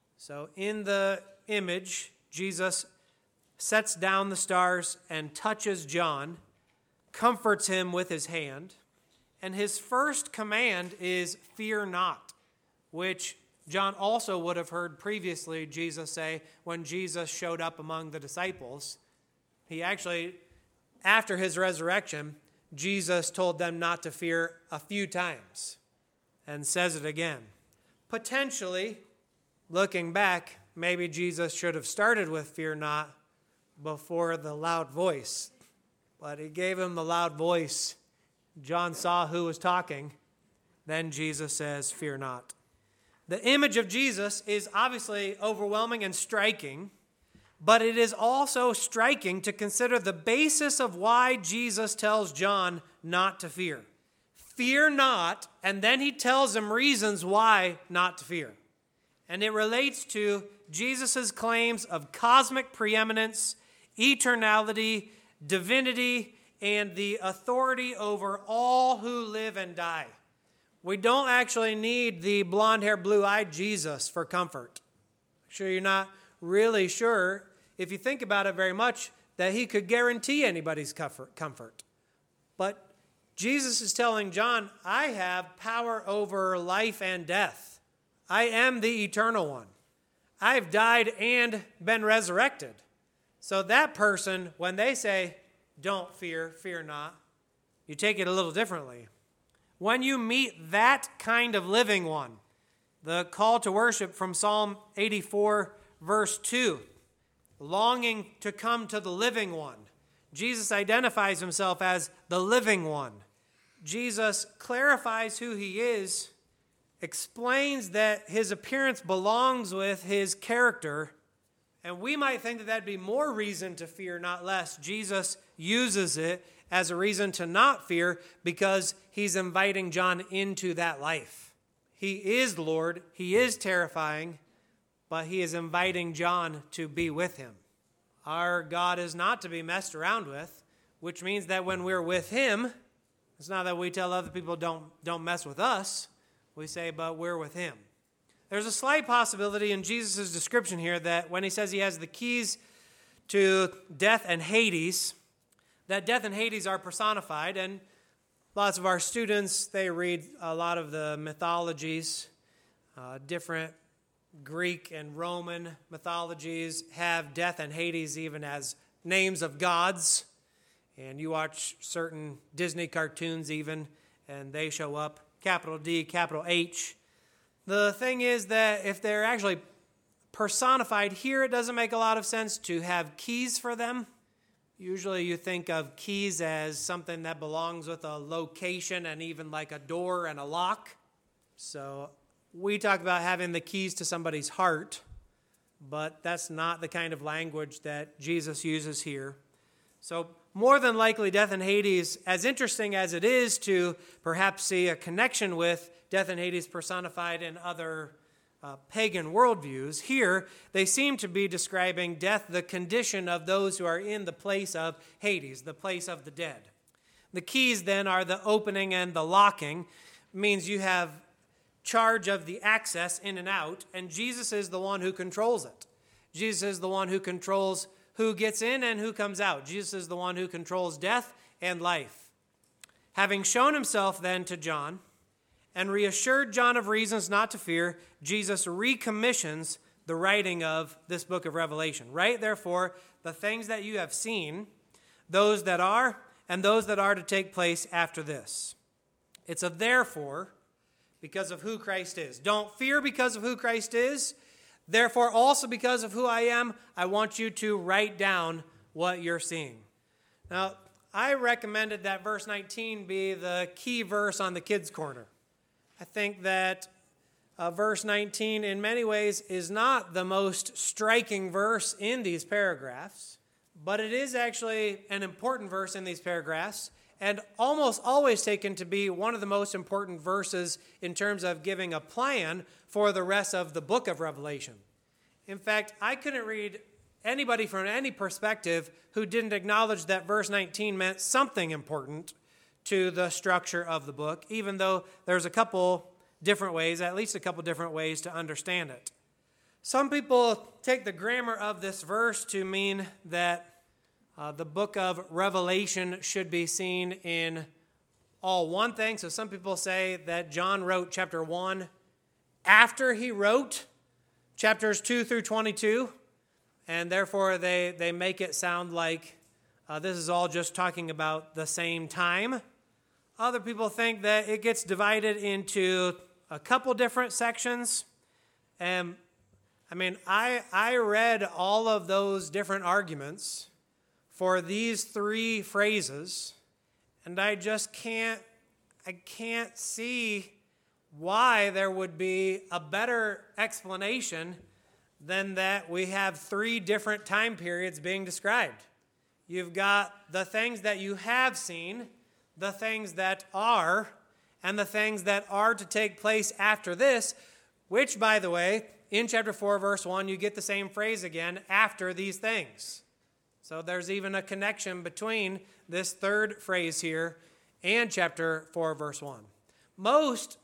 So in the image, Jesus sets down the stars and touches John, comforts him with his hand, and his first command is, Fear not, which John also would have heard previously Jesus say when Jesus showed up among the disciples. He actually, after his resurrection, Jesus told them not to fear a few times and says it again. Potentially, looking back, maybe Jesus should have started with fear not before the loud voice. But he gave him the loud voice. John saw who was talking. Then Jesus says, Fear not. The image of Jesus is obviously overwhelming and striking, but it is also striking to consider the basis of why Jesus tells John not to fear. Fear not, and then he tells him reasons why not to fear. And it relates to Jesus' claims of cosmic preeminence, eternality, divinity, and the authority over all who live and die. We don't actually need the blonde-haired, blue-eyed Jesus for comfort. I'm sure you're not really sure, if you think about it very much, that he could guarantee anybody's comfort. But Jesus is telling John, I have power over life and death. I am the eternal one. I've died and been resurrected. So that person, when they say, don't fear, fear not, you take it a little differently. When you meet that kind of living one, the call to worship from Psalm eighty-four, verse two, longing to come to the living one. Jesus identifies himself as the living one. Jesus clarifies who he is, explains that his appearance belongs with his character, and we might think that that'd be more reason to fear, not less. Jesus uses it as a reason to not fear because he's inviting John into that life. He is Lord, he is terrifying, but he is inviting John to be with him. Our God is not to be messed around with, which means that when we're with him, it's not that we tell other people don't, don't mess with us. We say, but we're with him. There's a slight possibility in Jesus' description here that when he says he has the keys to death and Hades, that death and Hades are personified, and lots of our students, they read a lot of the mythologies. Uh, different Greek and Roman mythologies have death and Hades even as names of gods. And you watch certain Disney cartoons even, and they show up, capital D, capital H. The thing is that if they're actually personified here, it doesn't make a lot of sense to have keys for them. Usually you think of keys as something that belongs with a location and even like a door and a lock. So we talk about having the keys to somebody's heart, but that's not the kind of language that Jesus uses here. So more than likely, death and Hades, as interesting as it is to perhaps see a connection with death and Hades personified in other uh, pagan worldviews, here they seem to be describing death, the condition of those who are in the place of Hades, the place of the dead. The keys then are the opening and the locking. It means you have charge of the access in and out, and Jesus is the one who controls it. Jesus is the one who controls who gets in and who comes out. Jesus is the one who controls death and life. Having shown himself then to John and reassured John of reasons not to fear, Jesus recommissions the writing of this book of Revelation. Write, therefore, the things that you have seen, those that are, and those that are to take place after this. It's a therefore because of who Christ is. Don't fear because of who Christ is. Therefore, also because of who I am, I want you to write down what you're seeing. Now, I recommended that verse nineteen be the key verse on the kids' corner. I think that uh, verse nineteen, in many ways, is not the most striking verse in these paragraphs, but it is actually an important verse in these paragraphs, and almost always taken to be one of the most important verses in terms of giving a plan for the rest of the book of Revelation. In fact, I couldn't read anybody from any perspective who didn't acknowledge that verse nineteen meant something important to the structure of the book, even though there's a couple different ways, at least a couple different ways to understand it. Some people take the grammar of this verse to mean that uh, the book of Revelation should be seen in all one thing. So some people say that John wrote chapter one after he wrote chapters two through twenty-two, and therefore they, they make it sound like uh, this is all just talking about the same time. Other people think that it gets divided into a couple different sections. And I mean, I I read all of those different arguments for these three phrases, and I just can't I can't see why there would be a better explanation than that we have three different time periods being described. You've got the things that you have seen, the things that are, and the things that are to take place after this, which, by the way, in chapter four, verse one, you get the same phrase again, after these things. So there's even a connection between this third phrase here and chapter four, verse one. Most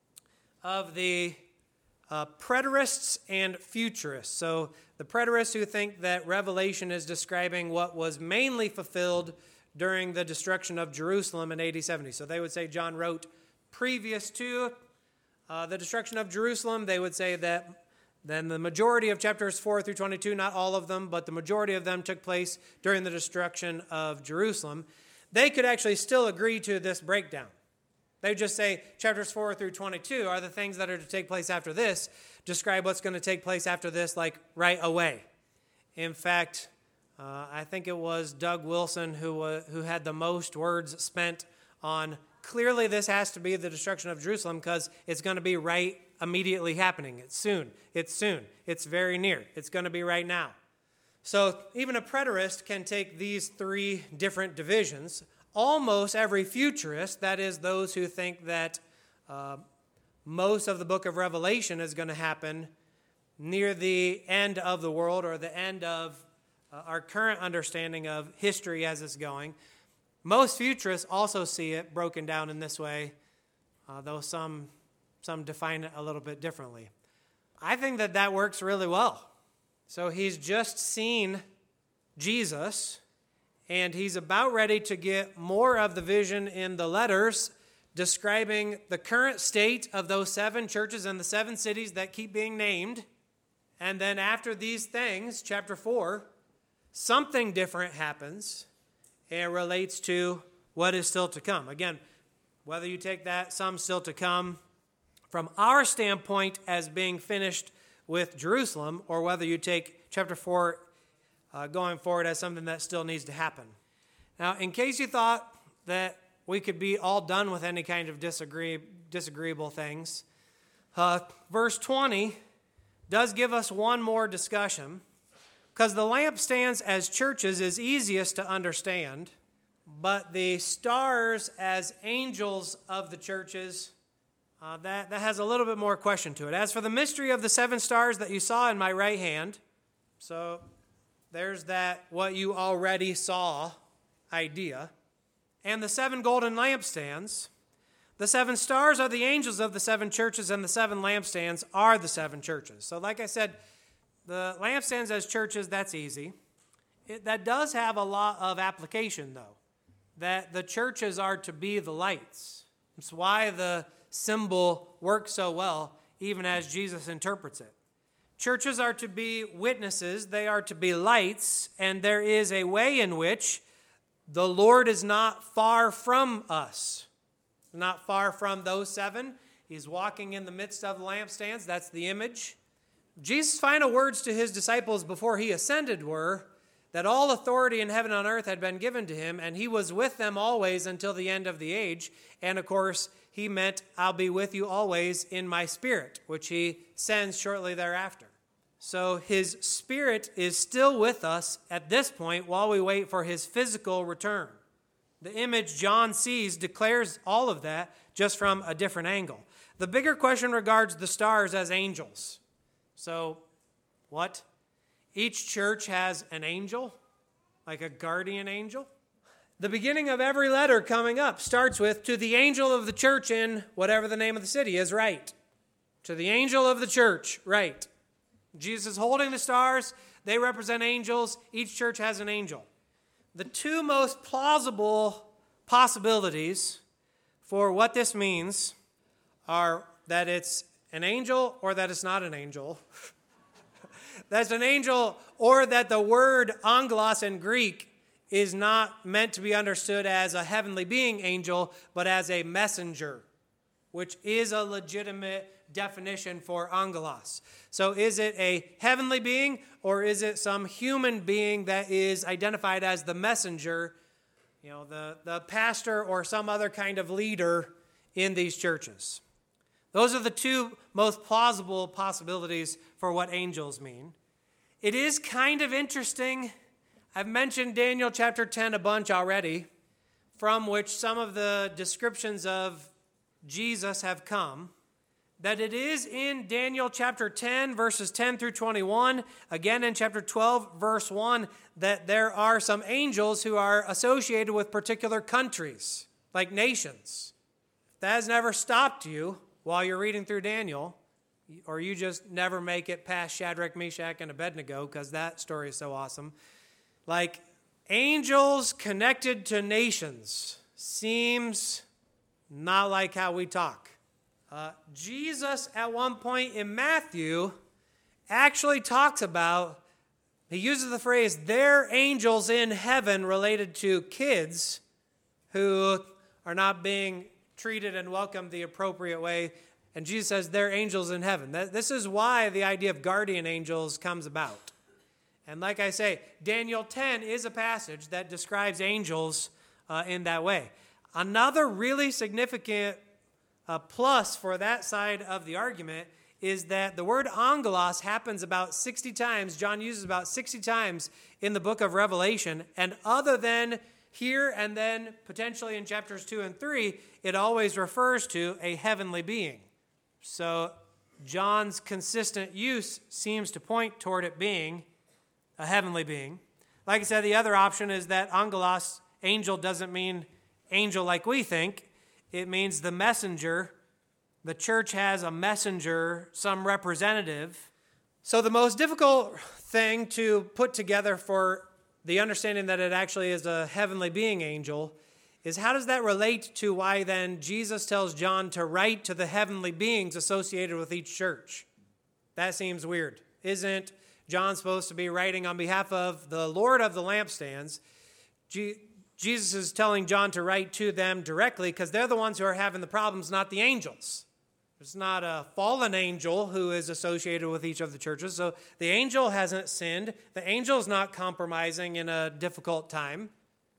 of the uh, preterists and futurists, so the preterists who think that Revelation is describing what was mainly fulfilled during the destruction of Jerusalem in A D seventy. So they would say John wrote previous to uh, the destruction of Jerusalem. They would say that then the majority of chapters four through twenty-two, not all of them, but the majority of them took place during the destruction of Jerusalem. They could actually still agree to this breakdown. They just say chapters four through twenty-two are the things that are to take place after this, describe what's going to take place after this like right away. In fact, Uh, I think it was Doug Wilson who uh, who had the most words spent on clearly this has to be the destruction of Jerusalem because it's going to be right immediately happening. It's soon. It's soon. It's very near. It's going to be right now. So even a preterist can take these three different divisions. Almost every futurist, that is those who think that uh, most of the book of Revelation is going to happen near the end of the world or the end of Uh, our current understanding of history as it's going. Most futurists also see it broken down in this way, uh, though some some define it a little bit differently. I think that that works really well. So he's just seen Jesus, and he's about ready to get more of the vision in the letters describing the current state of those seven churches and the seven cities that keep being named. And then after these things, chapter four, something different happens and relates to what is still to come. Again, whether you take that some still to come from our standpoint as being finished with Jerusalem, or whether you take chapter four uh, going forward as something that still needs to happen. Now, in case you thought that we could be all done with any kind of disagree, disagreeable things, uh, verse twenty does give us one more discussion. Because the lampstands as churches is easiest to understand, but the stars as angels of the churches, uh, that, that has a little bit more question to it. As for the mystery of the seven stars that you saw in my right hand, so there's that what you already saw idea, and the seven golden lampstands, the seven stars are the angels of the seven churches, and the seven lampstands are the seven churches. So like I said, the lampstands as churches, that's easy. It, that does have a lot of application, though, that the churches are to be the lights. It's why the symbol works so well, even as Jesus interprets it. Churches are to be witnesses. They are to be lights, and there is a way in which the Lord is not far from us, not far from those seven. He's walking in the midst of the lampstands. That's the image. Jesus' final words to his disciples before he ascended were that all authority in heaven and on earth had been given to him, and he was with them always until the end of the age. And of course, he meant, I'll be with you always in my spirit, which he sends shortly thereafter. So his spirit is still with us at this point while we wait for his physical return. The image John sees declares all of that just from a different angle. The bigger question regards the stars as angels. So, what? Each church has an angel, like a guardian angel. The beginning of every letter coming up starts with, to the angel of the church in whatever the name of the city is, write. To the angel of the church, write. Jesus is holding the stars. They represent angels. Each church has an angel. The two most plausible possibilities for what this means are that it's an angel or that it's not an angel. That's an angel, or that the word angelos in Greek is not meant to be understood as a heavenly being angel, but as a messenger, which is a legitimate definition for angelos. So is it a heavenly being, or is it some human being that is identified as the messenger, you know, the, the pastor or some other kind of leader in these churches? Those are the two most plausible possibilities for what angels mean. It is kind of interesting. I've mentioned Daniel chapter ten a bunch already, from which some of the descriptions of Jesus have come, that it is in Daniel chapter ten, verses ten through twenty-one, again in chapter twelve, verse one, that there are some angels who are associated with particular countries, like nations. If that has never stopped you while you're reading through Daniel, or you just never make it past Shadrach, Meshach, and Abednego, because that story is so awesome, like angels connected to nations seems not like how we talk. Uh, Jesus, at one point in Matthew, actually talks about, he uses the phrase, they're angels in heaven, related to kids who are not being treated and welcomed the appropriate way. And Jesus says they're angels in heaven. This is why the idea of guardian angels comes about. And like I say, Daniel ten is a passage that describes angels uh, in that way. Another really significant uh, plus for that side of the argument is that the word angelos happens about sixty times. John uses about sixty times in the book of Revelation. And other than here and then potentially in chapters two and three, it always refers to a heavenly being. So John's consistent use seems to point toward it being a heavenly being. Like I said, the other option is that angelos, angel, doesn't mean angel like we think. It means the messenger. The church has a messenger, some representative. So the most difficult thing to put together for the understanding that it actually is a heavenly being angel is, how does that relate to why then Jesus tells John to write to the heavenly beings associated with each church? That seems weird. Isn't John supposed to be writing on behalf of the Lord of the lampstands? Je- Jesus is telling John to write to them directly because they're the ones who are having the problems, not the angels. It's not a fallen angel who is associated with each of the churches. So the angel hasn't sinned. The angel is not compromising in a difficult time.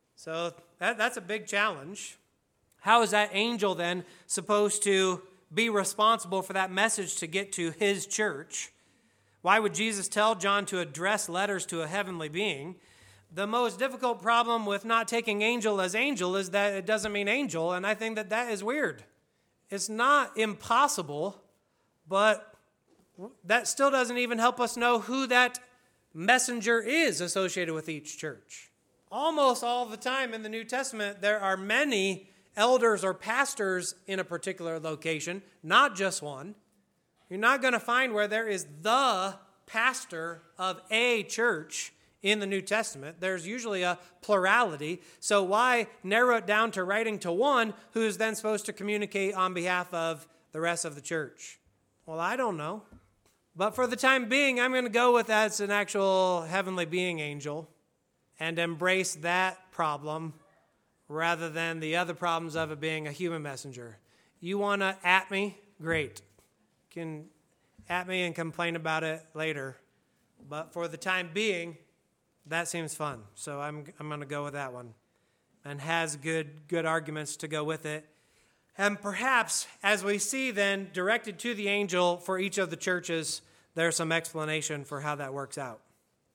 So that, that's a big challenge. How is that angel then supposed to be responsible for that message to get to his church? Why would Jesus tell John to address letters to a heavenly being? The most difficult problem with not taking angel as angel is that it doesn't mean angel, and I think that that is weird. It's not impossible, but that still doesn't even help us know who that messenger is associated with each church. Almost all the time in the New Testament, there are many elders or pastors in a particular location, not just one. You're not going to find where there is the pastor of a church in the New Testament. There's usually a plurality. So why narrow it down to writing to one who is then supposed to communicate on behalf of the rest of the church? Well, I don't know. But for the time being, I'm going to go with that's an actual heavenly being angel and embrace that problem rather than the other problems of it being a human messenger. You want to at me? Great. You can at me and complain about it later. But for the time being, That seems fun, so I'm I'm going to go with that one, and has good good arguments to go with it. And perhaps, as we see then, directed to the angel for each of the churches, there's some explanation for how that works out.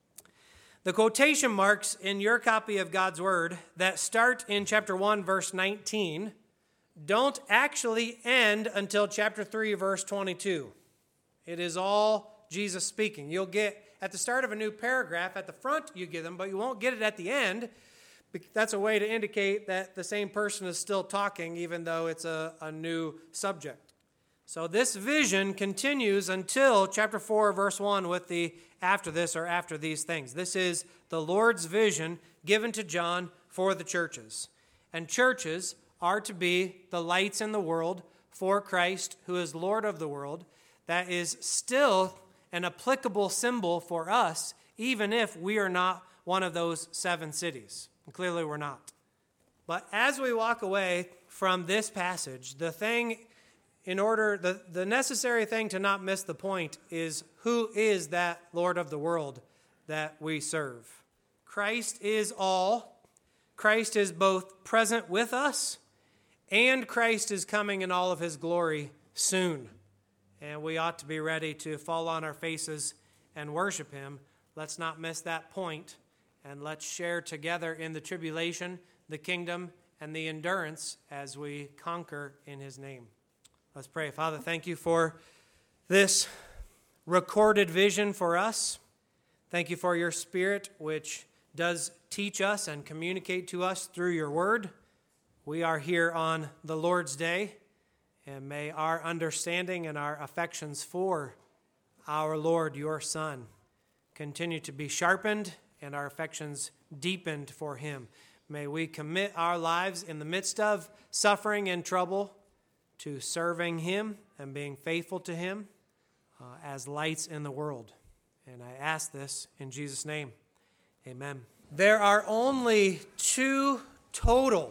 The quotation marks in your copy of God's Word that start in chapter one, verse nineteen, don't actually end until chapter three, verse twenty-two. It is all Jesus speaking. You'll get, at the start of a new paragraph, at the front you get them, but you won't get it at the end. That's a way to indicate that the same person is still talking, even though it's a, a new subject. So this vision continues until chapter four, verse one, with the after this or after these things. This is the Lord's vision given to John for the churches. And churches are to be the lights in the world for Christ, who is Lord of the world. That is still an applicable symbol for us, even if we are not one of those seven cities. And clearly we're not. But as we walk away from this passage, the thing in order, the, the necessary thing to not miss the point is, who is that Lord of the world that we serve? Christ is all. Christ is both present with us, and Christ is coming in all of his glory soon. And we ought to be ready to fall on our faces and worship him. Let's not miss that point, and let's share together in the tribulation, the kingdom, and the endurance as we conquer in his name. Let's pray. Father, thank you for this recorded vision for us. Thank you for your Spirit, which does teach us and communicate to us through your word. We are here on the Lord's Day, and may our understanding and our affections for our Lord, your Son, continue to be sharpened and our affections deepened for him. May we commit our lives in the midst of suffering and trouble to serving him and being faithful to him uh, as lights in the world. And I ask this in Jesus' name. Amen. There are only two total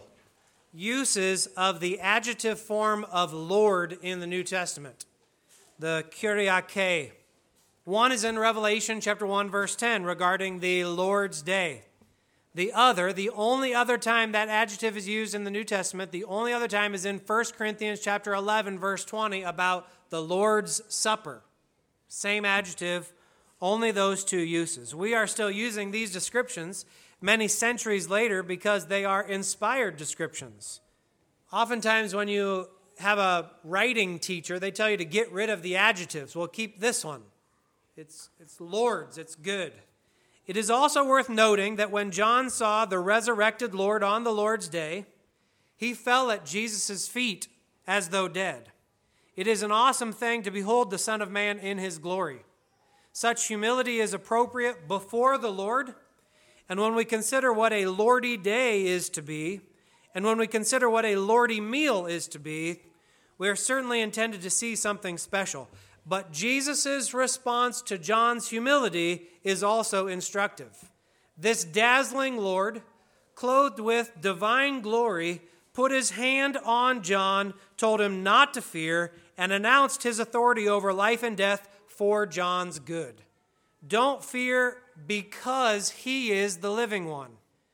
uses of the adjective form of Lord in the New Testament, the Kyriake. One is in Revelation chapter one, verse ten, regarding the Lord's Day. The other, the only other time that adjective is used in the New Testament, the only other time is in First Corinthians chapter eleven, verse twenty, about the Lord's Supper. Same adjective, only those two uses. We are still using these descriptions many centuries later because they are inspired descriptions. Oftentimes when you have a writing teacher, they tell you to get rid of the adjectives. Well, keep this one. It's, it's Lord's, it's good. It is also worth noting that when John saw the resurrected Lord on the Lord's Day, he fell at Jesus' feet as though dead. It is an awesome thing to behold the Son of Man in his glory. Such humility is appropriate before the Lord, and when we consider what a Lordy day is to be, and when we consider what a Lordy meal is to be, we are certainly intended to see something special. But Jesus' response to John's humility is also instructive. This dazzling Lord, clothed with divine glory, put his hand on John, told him not to fear, and announced his authority over life and death for John's good. Don't fear because he is the living one.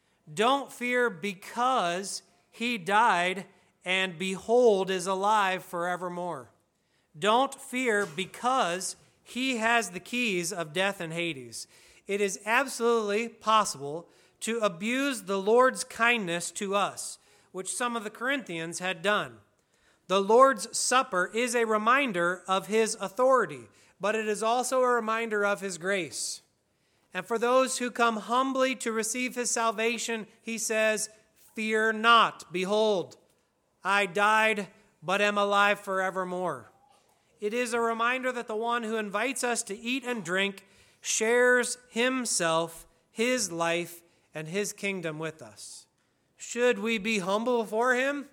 Don't fear because he died and behold is alive forevermore. Don't fear because he has the keys of death and Hades. It is absolutely possible to abuse the Lord's kindness to us, which some of the Corinthians had done. The Lord's Supper is a reminder of his authority, but it is also a reminder of his grace. And for those who come humbly to receive his salvation, he says, "Fear not, behold, I died, but am alive forevermore." It is a reminder that the one who invites us to eat and drink shares himself, his life, and his kingdom with us. Should we be humble before him?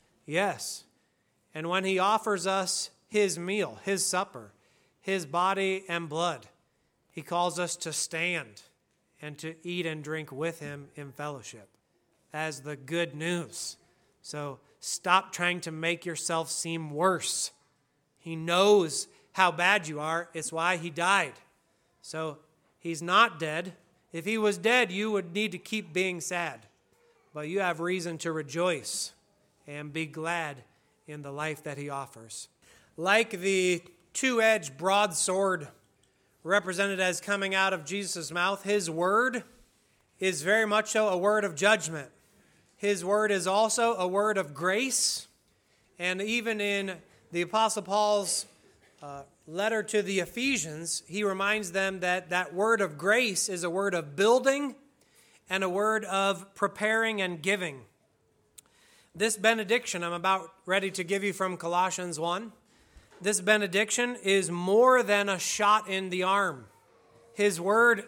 Yes. And when he offers us his meal, his supper, his body and blood, he calls us to stand and to eat and drink with him in fellowship as the good news. So stop trying to make yourself seem worse. He knows how bad you are. It's why he died. So he's not dead. If he was dead, you would need to keep being sad. But you have reason to rejoice and be glad in the life that he offers. Like the two-edged broadsword represented as coming out of Jesus' mouth, his word is very much so a word of judgment. His word is also a word of grace. And even in the Apostle Paul's uh, letter to the Ephesians, he reminds them that that word of grace is a word of building and a word of preparing and giving. This benediction I'm about ready to give you from Colossians one, this benediction is more than a shot in the arm. His word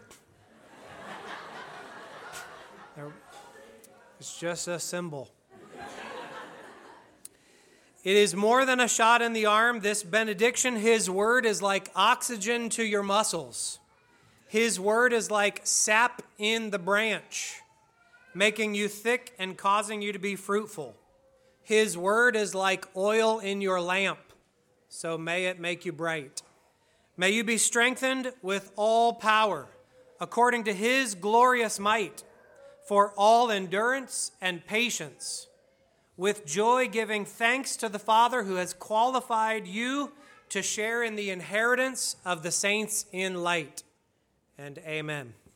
is just a symbol. It is more than a shot in the arm. This benediction, his word is like oxygen to your muscles. His word is like sap in the branch, making you thick and causing you to be fruitful. His word is like oil in your lamp, so may it make you bright. May you be strengthened with all power, according to his glorious might, for all endurance and patience, with joy giving thanks to the Father who has qualified you to share in the inheritance of the saints in light. And amen.